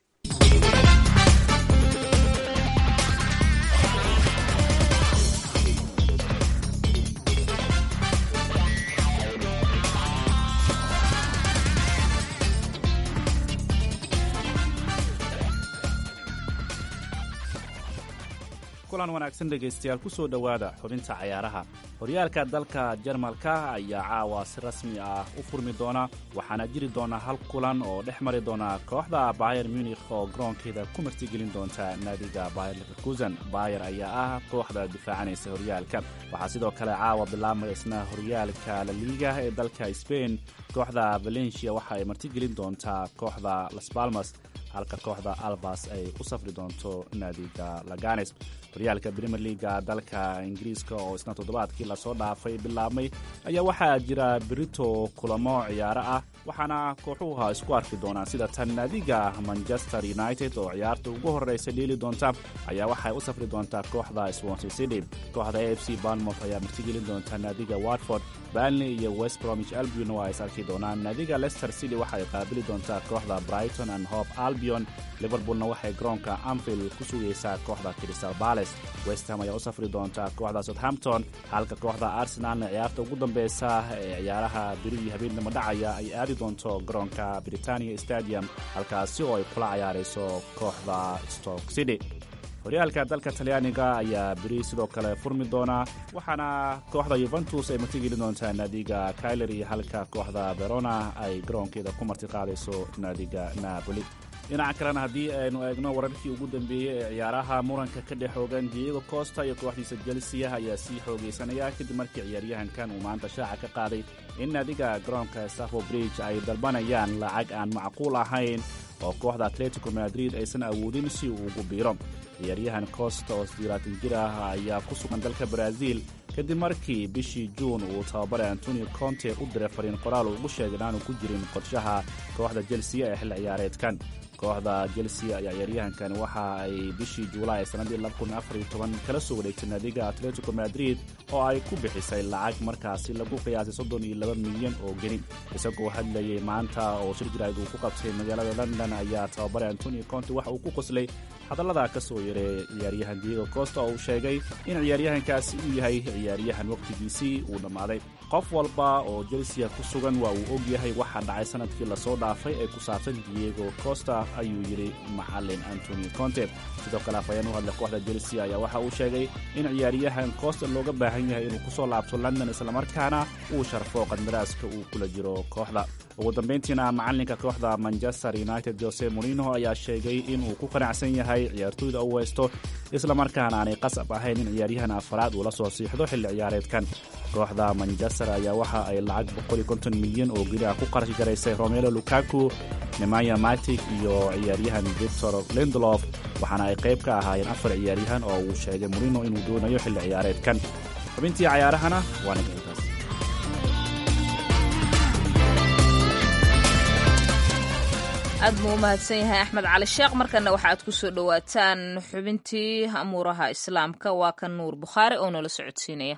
kulan wanaagsan dhegaystayaal ku soo dhowaada xubinta cayaaraha. horyaalka dalka jarmalka ayaa caawa si rasmi ah u furmi doona, waxaana jiri doona hal kulan oo dhex mari doona kooxda bayer munikh oo garoonkeeda ku martigelin doonta naadiga bayer leverkusen. bayer ayaa ah kooxda difaacanaysa horyaalka. waxaa sidoo kale caawa bilaabmaya isna horyaalka la liiga ee dalka sbain. kooxda valencia waxa ay martigelin doontaa kooxda las balmas, halka kooxda albas ay u safri doonto naadiga laganes. horyaalka premier leaga dalka ingiriiska oo isna toddobaadkii lasoo dhaafay bilaabmay ayaa waxaa jira berito kulamo ciyaaro ah, waxaana kooxuha isku arki doonaan sida tan naadiga manchester united oo ciyaarta ugu horreysa dheeli doonta ayaa waxay u safri doontaa kooxda swansea city. kooxda a f c bournemouth ayaa martigelin doonta naadiga watford. burnley iyo west bromwich albion waa is arki doonaan. naadiga leicester city waxay qaabili doontaa kooxda brighton and hope albion. liverpoolna waxay garoonka anfield ku sugaysaa kooxda crystal palace. west ham ayaa u safri doontaa kooxda southampton, halka kooxda arsenalna ciyaarta ugu dambeysa ee ciyaaraha berigii habeenimo dhacaya ay aadi doonto garoonka britania stadium, halkaasi oo ay kula ciyaarayso kooxda stoke city. horyaalka dalka talyaaniga ayaa beri sidoo kale furmi doona, waxaana kooxda yuventus ay martigeli doontaa naadiga cagliari, halka kooxda verona ay garoonkeeda ku martiqaadayso naadiga napoli. dhinaca kalena haddii aynu eegno wararkii ugu dambeeyey ee ciyaaraha, muranka ka dhex xoogan diego costa iyo kooxdiisa chelsea ayaa sii xoogaysanaya kadib markii ciyaaryahankan uu maanta shaaca ka qaaday in naadiga garoonka stamford bridge ay dalbanayaan lacag aan macquul ahayn oo kooxda atletico madrid aysan awoodin si uu ugu biiro. ciyaaryahan costa oo siddeetan jir ah ayaa ku sugan dalka brazil kadib markii bishii juun uu tababare antonio conte u diray fariin qoraal uu ugu sheegay inaanu ku jirin qorshaha kooxda chelsea ee xilli ciyaareedkan. kooxda chelsea ayaa ciyaaryahankan waxa ay bishii juulaay sannaddii laba kun afar iyo toban kala soo wareegtay naadiga atletico madrid oo ay ku bixisay lacag markaasi lagu qiyaasay soddon iyo laba milyan oo geni isagoo hadlayay maanta oo shir jirayd uu ku qabtay magaalada london ayaa tababare antonio conte waxa uu ku qoslay hadallada ka soo yaray ciyaaryahan diego costa oo uu sheegay in ciyaaryahankaasi uu yahay ciyaaryahan waqtigiisii uu dhammaaday qof walba oo chelsea ku sugan waa uu og yahay waxa dhacay sanadkii lasoo dhaafay ee ku saabsan diego costa ayuu yidhi macalin antonio conte sidoo kale afhayeen u hadlay kooxda chelsea ayaa waxa uu sheegay in ciyaaryahan costa looga baahan yahay inuu kusoo laabto london islamarkaana uu sharfo qandaraaska uu kula jiro kooxda ugu dambayntiina macalinka kooxda manchester united jose mourinho ayaa sheegay inuu ku qanacsan yahay ciyaartoyda uu haysto islamarkaana aanay qasab ahayn in ciyaaryahan afaraad uu la soo siixdo xilli ciyaareedkan kooxda manchester ayaa waxa ay lacag boqol iyo konton milyan oo geli ah ku qarash garaysay romelo lukaku nemanja matic iyo ciyaaryahan victor lindelof waxaana ay qayb ka ahaayeen afar ciyaaryahan oo uu sheegay mourinho inuu doonayo xilli ciyaareedkan xubintii cayaarahana waa ninka intaas aad buu u mahadsan yahay axmed cali sheekh markana waxaaad ku soo dhowaataan xubintii amuuraha islaamka waa kan nuur bukhaari oo nala socodsiinaya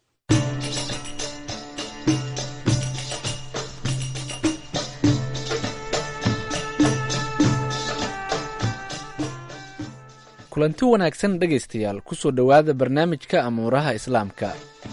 kulanti wanaagsan dhegaystayaal ku soo dhowaada barnaamijka amuuraha islaamka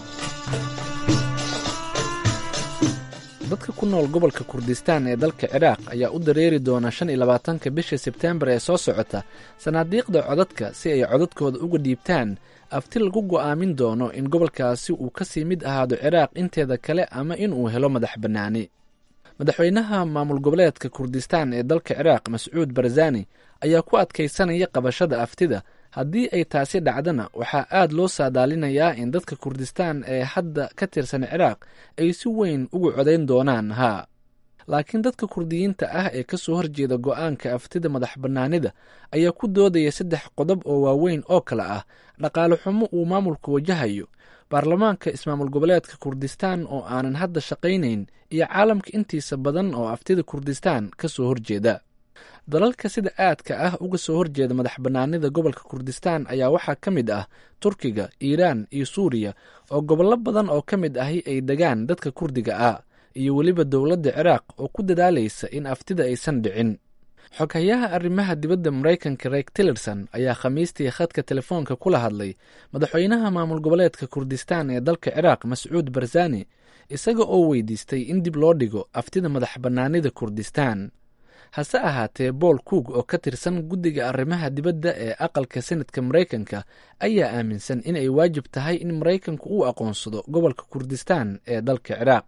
dadka ku nool gobolka kurdistaan ee dalka ciraaq ayaa u dareeri doona shan iyo labaatanka bisha sebteembar ee soo socota sanaadiiqda codadka si ay codadkooda uga dhiibtaan afti lagu go'aamin doono in gobolkaasi uu ka sii mid ahaado ciraaq inteeda kale ama inuu helo madax bannaani madaxweynaha maamul goboleedka kurdistaan ee dalka ciraaq mascuud barzani ayaa ku adkaysanaya qabashada aftida haddii ay taasi dhacdana waxaa aad loo saadaalinayaa in dadka kurdistaan ee hadda ka tirsan ciraaq ay si weyn ugu codayn doonaan haa laakiin dadka kurdiyiinta ah ee ka soo horjeeda go'aanka aftida madax bannaanida ayaa ku doodaya saddex qodob oo waaweyn oo kale ah dhaqaale xumo uu maamulku wajahayo baarlamaanka ismaamul goboleedka kurdistaan oo aanan hadda shaqaynayn iyo caalamka intiisa badan oo aftida kurdistaan ka soo horjeeda dalalka sida aadka ah uga soo horjeeda madax bannaanida gobolka kurdistaan ayaa waxaa ka mid ah turkiga iiraan iyo suuriya oo gobollo badan oo ka mid ahi ay degaan dadka kurdiga ah iyo weliba dowladda ciraaq oo ku dadaalaysa in aftida aysan dhicin xoghayaha arrimaha dibadda maraykanka reyk tillerson ayaa khamiistii khadka telefoonka kula hadlay madaxweynaha maamul goboleedka kurdistaan ee dalka ciraaq mascuud barzani isaga oo weydiistay in dib loo dhigo aftida madax bannaanida kurdistaan hase ahaatee bool coog oo ka tirsan guddiga arrimaha dibadda ee aqalka senadka maraykanka ayaa aaminsan in ay waajib tahay in maraykanku uu aqoonsado gobolka kurdistaan ee dalka ciraaq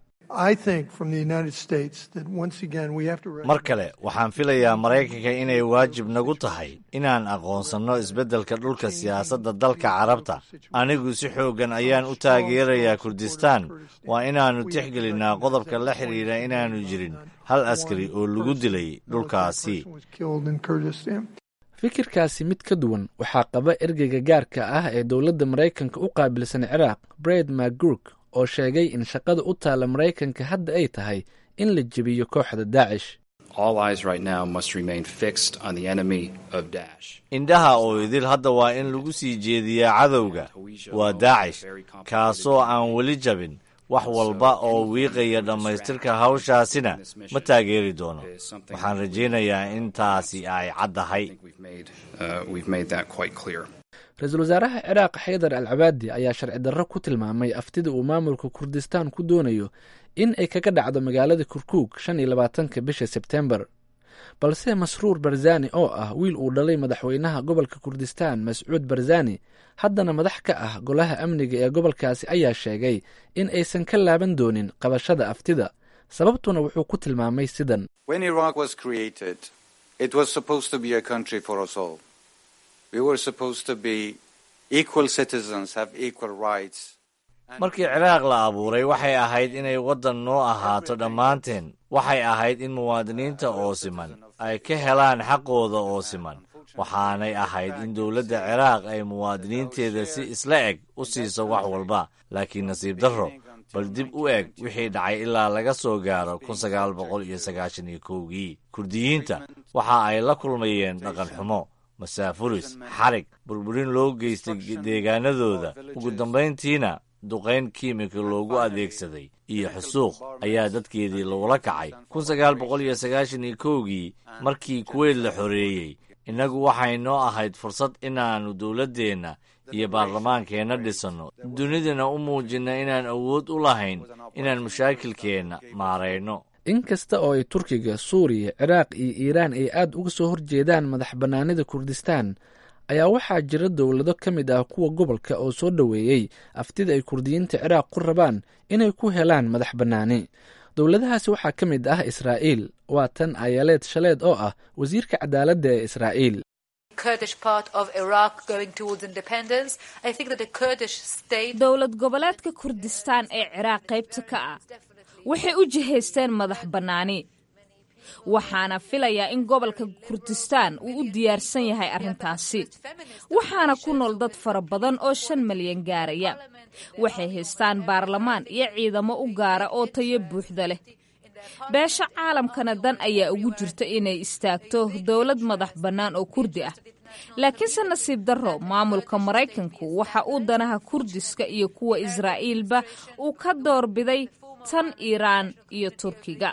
mar kale waxaan filayaa maraykanka inay waajib nagu tahay inaan aqoonsanno isbeddelka dhulka siyaasadda dalka carabta anigu si xooggan ayaan u taageerayaa kurdistaan waa inaannu tixgelinnaa qodobka la xidhiidha inaannu jirin hal askari oo lagu dilay dhulkaasi fikirkaasi mid ka duwan waxaa qaba ergeyga gaarka ah ee dowladda maraykanka u qaabilsan ciraaq bred macgurk oo sheegay in shaqada u taalla maraykanka hadda ay tahay in la jebiyo kooxda daacish indhaha oo idil hadda waa in lagu sii jeediyaa cadowga waa daacish kaasoo aan weli jabin wax walba oo wiiqaya dhammaystirka hawshaasina ma taageeri doono waxaan rajaynayaa in taasi ay caddahay ra-iisul wasaaraha ciraaq xaydar al cabaadi ayaa sharci darro ku tilmaamay aftida uu maamulka kurdistaan ku doonayo in ay kaga dhacdo magaalada kurkuug shan iyo labaatanka bisha sebtembar balse masruur barzani oo ah wiil uu dhalay madaxweynaha gobolka kurdistaan mascuud barzani haddana madax ka ah golaha amniga ee gobolkaasi ayaa sheegay in aysan ka laaban doonin qabashada aftida sababtuna wuxuu ku tilmaamay sidan markii ciraaq la abuuray waxay ahayd inay waddan noo ahaato dhammaanteen waxay ahayd in muwaadiniinta oo siman ay ka helaan xaqooda oo siman waxaanay ahayd in dowladda ciraaq ay muwaadiniinteeda si isla eg u siiso wax walba laakiin nasiib darro bal dib u eg wixii dhacay ilaa laga soo gaaro kun sagaal boqol iyo sagaashan iyo kowgii kurdiyiinta waxa ay la kulmayeen dhaqan xumo, masaafuris, xarig, burburin loo geystay deegaanadooda, ugu dambayntiina duqayn kiimika loogu adeegsaday iyo xusuuq ayaa dadkeedii lagula kacay. kun sagaal boqol iyo sagaashan iyo kowgii markii kuweyt la xoreeyey, innagu waxay noo ahayd fursad inaannu dowladdeenna iyo baarlamaankeenna dhisanno, dunidana u muujinna inaan awood u lahayn inaan mashaakilkeenna maarayno. in kasta oo ay turkiga, suuriya, ciraaq iyo iiraan ay aad uga soo horjeedaan madax bannaanida kurdistaan, ayaa waxaa jira dowlado ka mid ah kuwa gobolka oo soo dhoweeyey aftida ay kurdiyiinta ciraaq ku rabaan inay ku helaan madax bannaani. dowladahaasi waxaa ka mid ah israa'iil, waa tan ayaleed shaleed oo ah wasiirka cadaaladda ee israa'iil. dowlad goboleedka kurdistaan ee ciraaq qaybta ka ah waxay u jihaysteen madax bannaani, waxaana filayaa in gobolka kurdistaan uu u diyaarsan yahay arrintaasi. waxaana ku nool dad fara badan oo shan malyan gaaraya. waxay haystaan baarlamaan iyo ciidamo u gaara oo tayo buuxda leh. beesha caalamkana dan ayaa ugu jirta inay istaagto dowlad madax bannaan oo kurdi ah. laakiinse nasiib darro, maamulka maraykanku waxa uu danaha kurdiska iyo kuwa israa'iilba uu ka doorbiday tan iiraan iyo turkiga.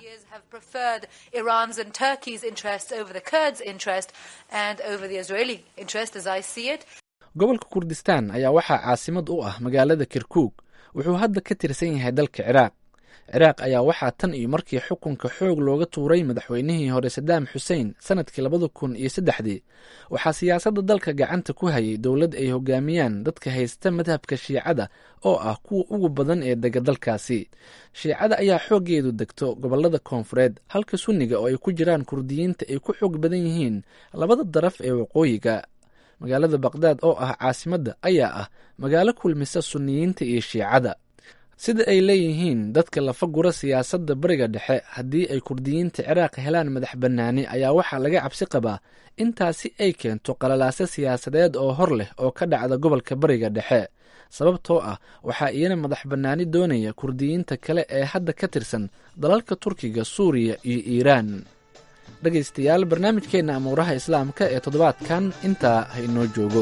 gobolka kurdistaan ayaa waxaa caasimad u ah magaalada kirkuug, wuxuu hadda ka tirsan yahay dalka ciraaq. ciraaq ayaa waxaa tan iyo markii xukunka xoog looga tuuray madaxweynihii hore sadaam xusein sanadkii labada kun iyo saddexdii, waxaa siyaasadda dalka gacanta ku hayay dowlad ay hogaamiyaan dadka haysta madhabka shiicada oo ah kuwa ugu badan ee dega dalkaasi. shiicada ayaa xooggeedu degto gobolada koonfureed, halka sunniga oo ay ku jiraan kurdiyiinta ay ku xoog badan yihiin labada daraf ee waqooyiga. magaalada baqdaad oo ah caasimadda ayaa ah magaalo kulmisa sunniyiinta iyo shiicada. sida ay leeyihiin dadka lafa gura siyaasadda bariga dhexe, haddii ay kurdiyiinta ciraaq helaan madax bannaani ayaa waxaa laga cabsi qabaa intaasi ay keento qalalaase siyaasadeed oo hor leh oo ka dhacda gobolka bariga dhexe. sababtoo ah waxaa iyana madax bannaani doonaya kurdiyiinta kale ee hadda ka tirsan dalalka turkiga, suuriya iyo iiraan. dhegaystayaal, barnaamijkeenna amuuraha islaamka ee toddobaadkan intaa ha inoo joogo.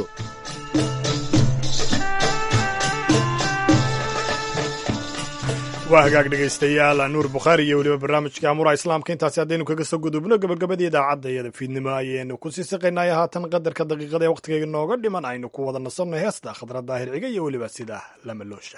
waa hagaag dhegaystayaal, nuur bukhaari iyo weliba barnaamijka amuuraha islaamka. intaasi haddaynu kaga soo gudubno gabagabadii idaacadda iyada fiidnimo ayaynu ku sii siqaynay. haatan qadarka daqiiqada ee wakhtigayga nooga dhiman aynu ku wada nasanno heesta khadra daahir ciga iyo weliba sida lamaloosha.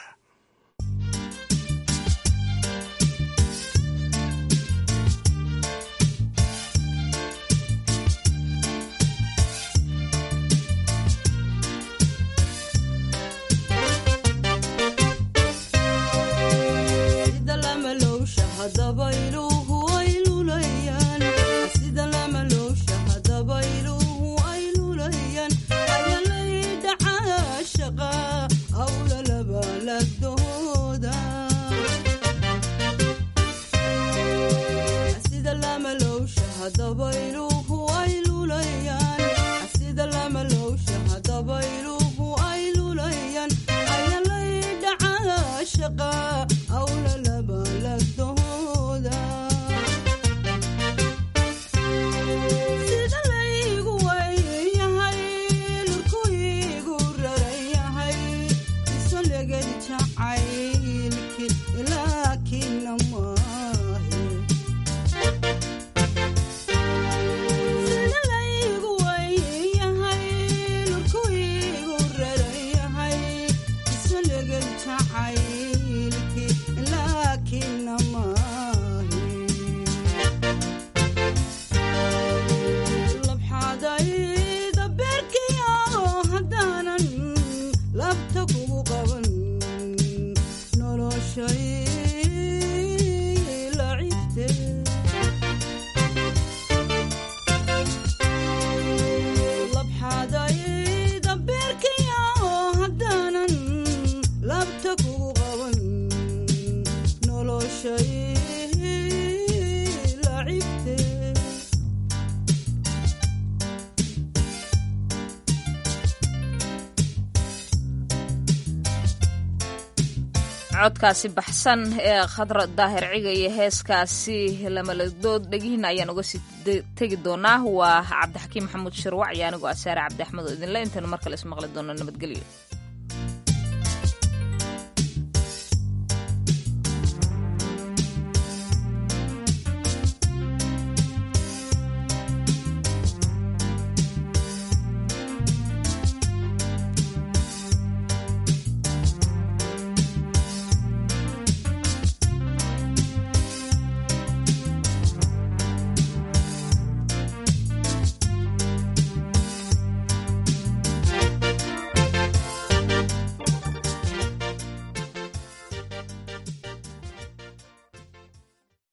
codkaasi baxsan ee khadra daahir ciga iyo heeskaasi lamaladood dhegihiina ayaan uga sii tegi doonaa. waa cabdixakiim maxamuud shirwac iyo anigoo asaare cabdi axmed oo idinle intaynu mar kale ismaqli doono nabadgelyo.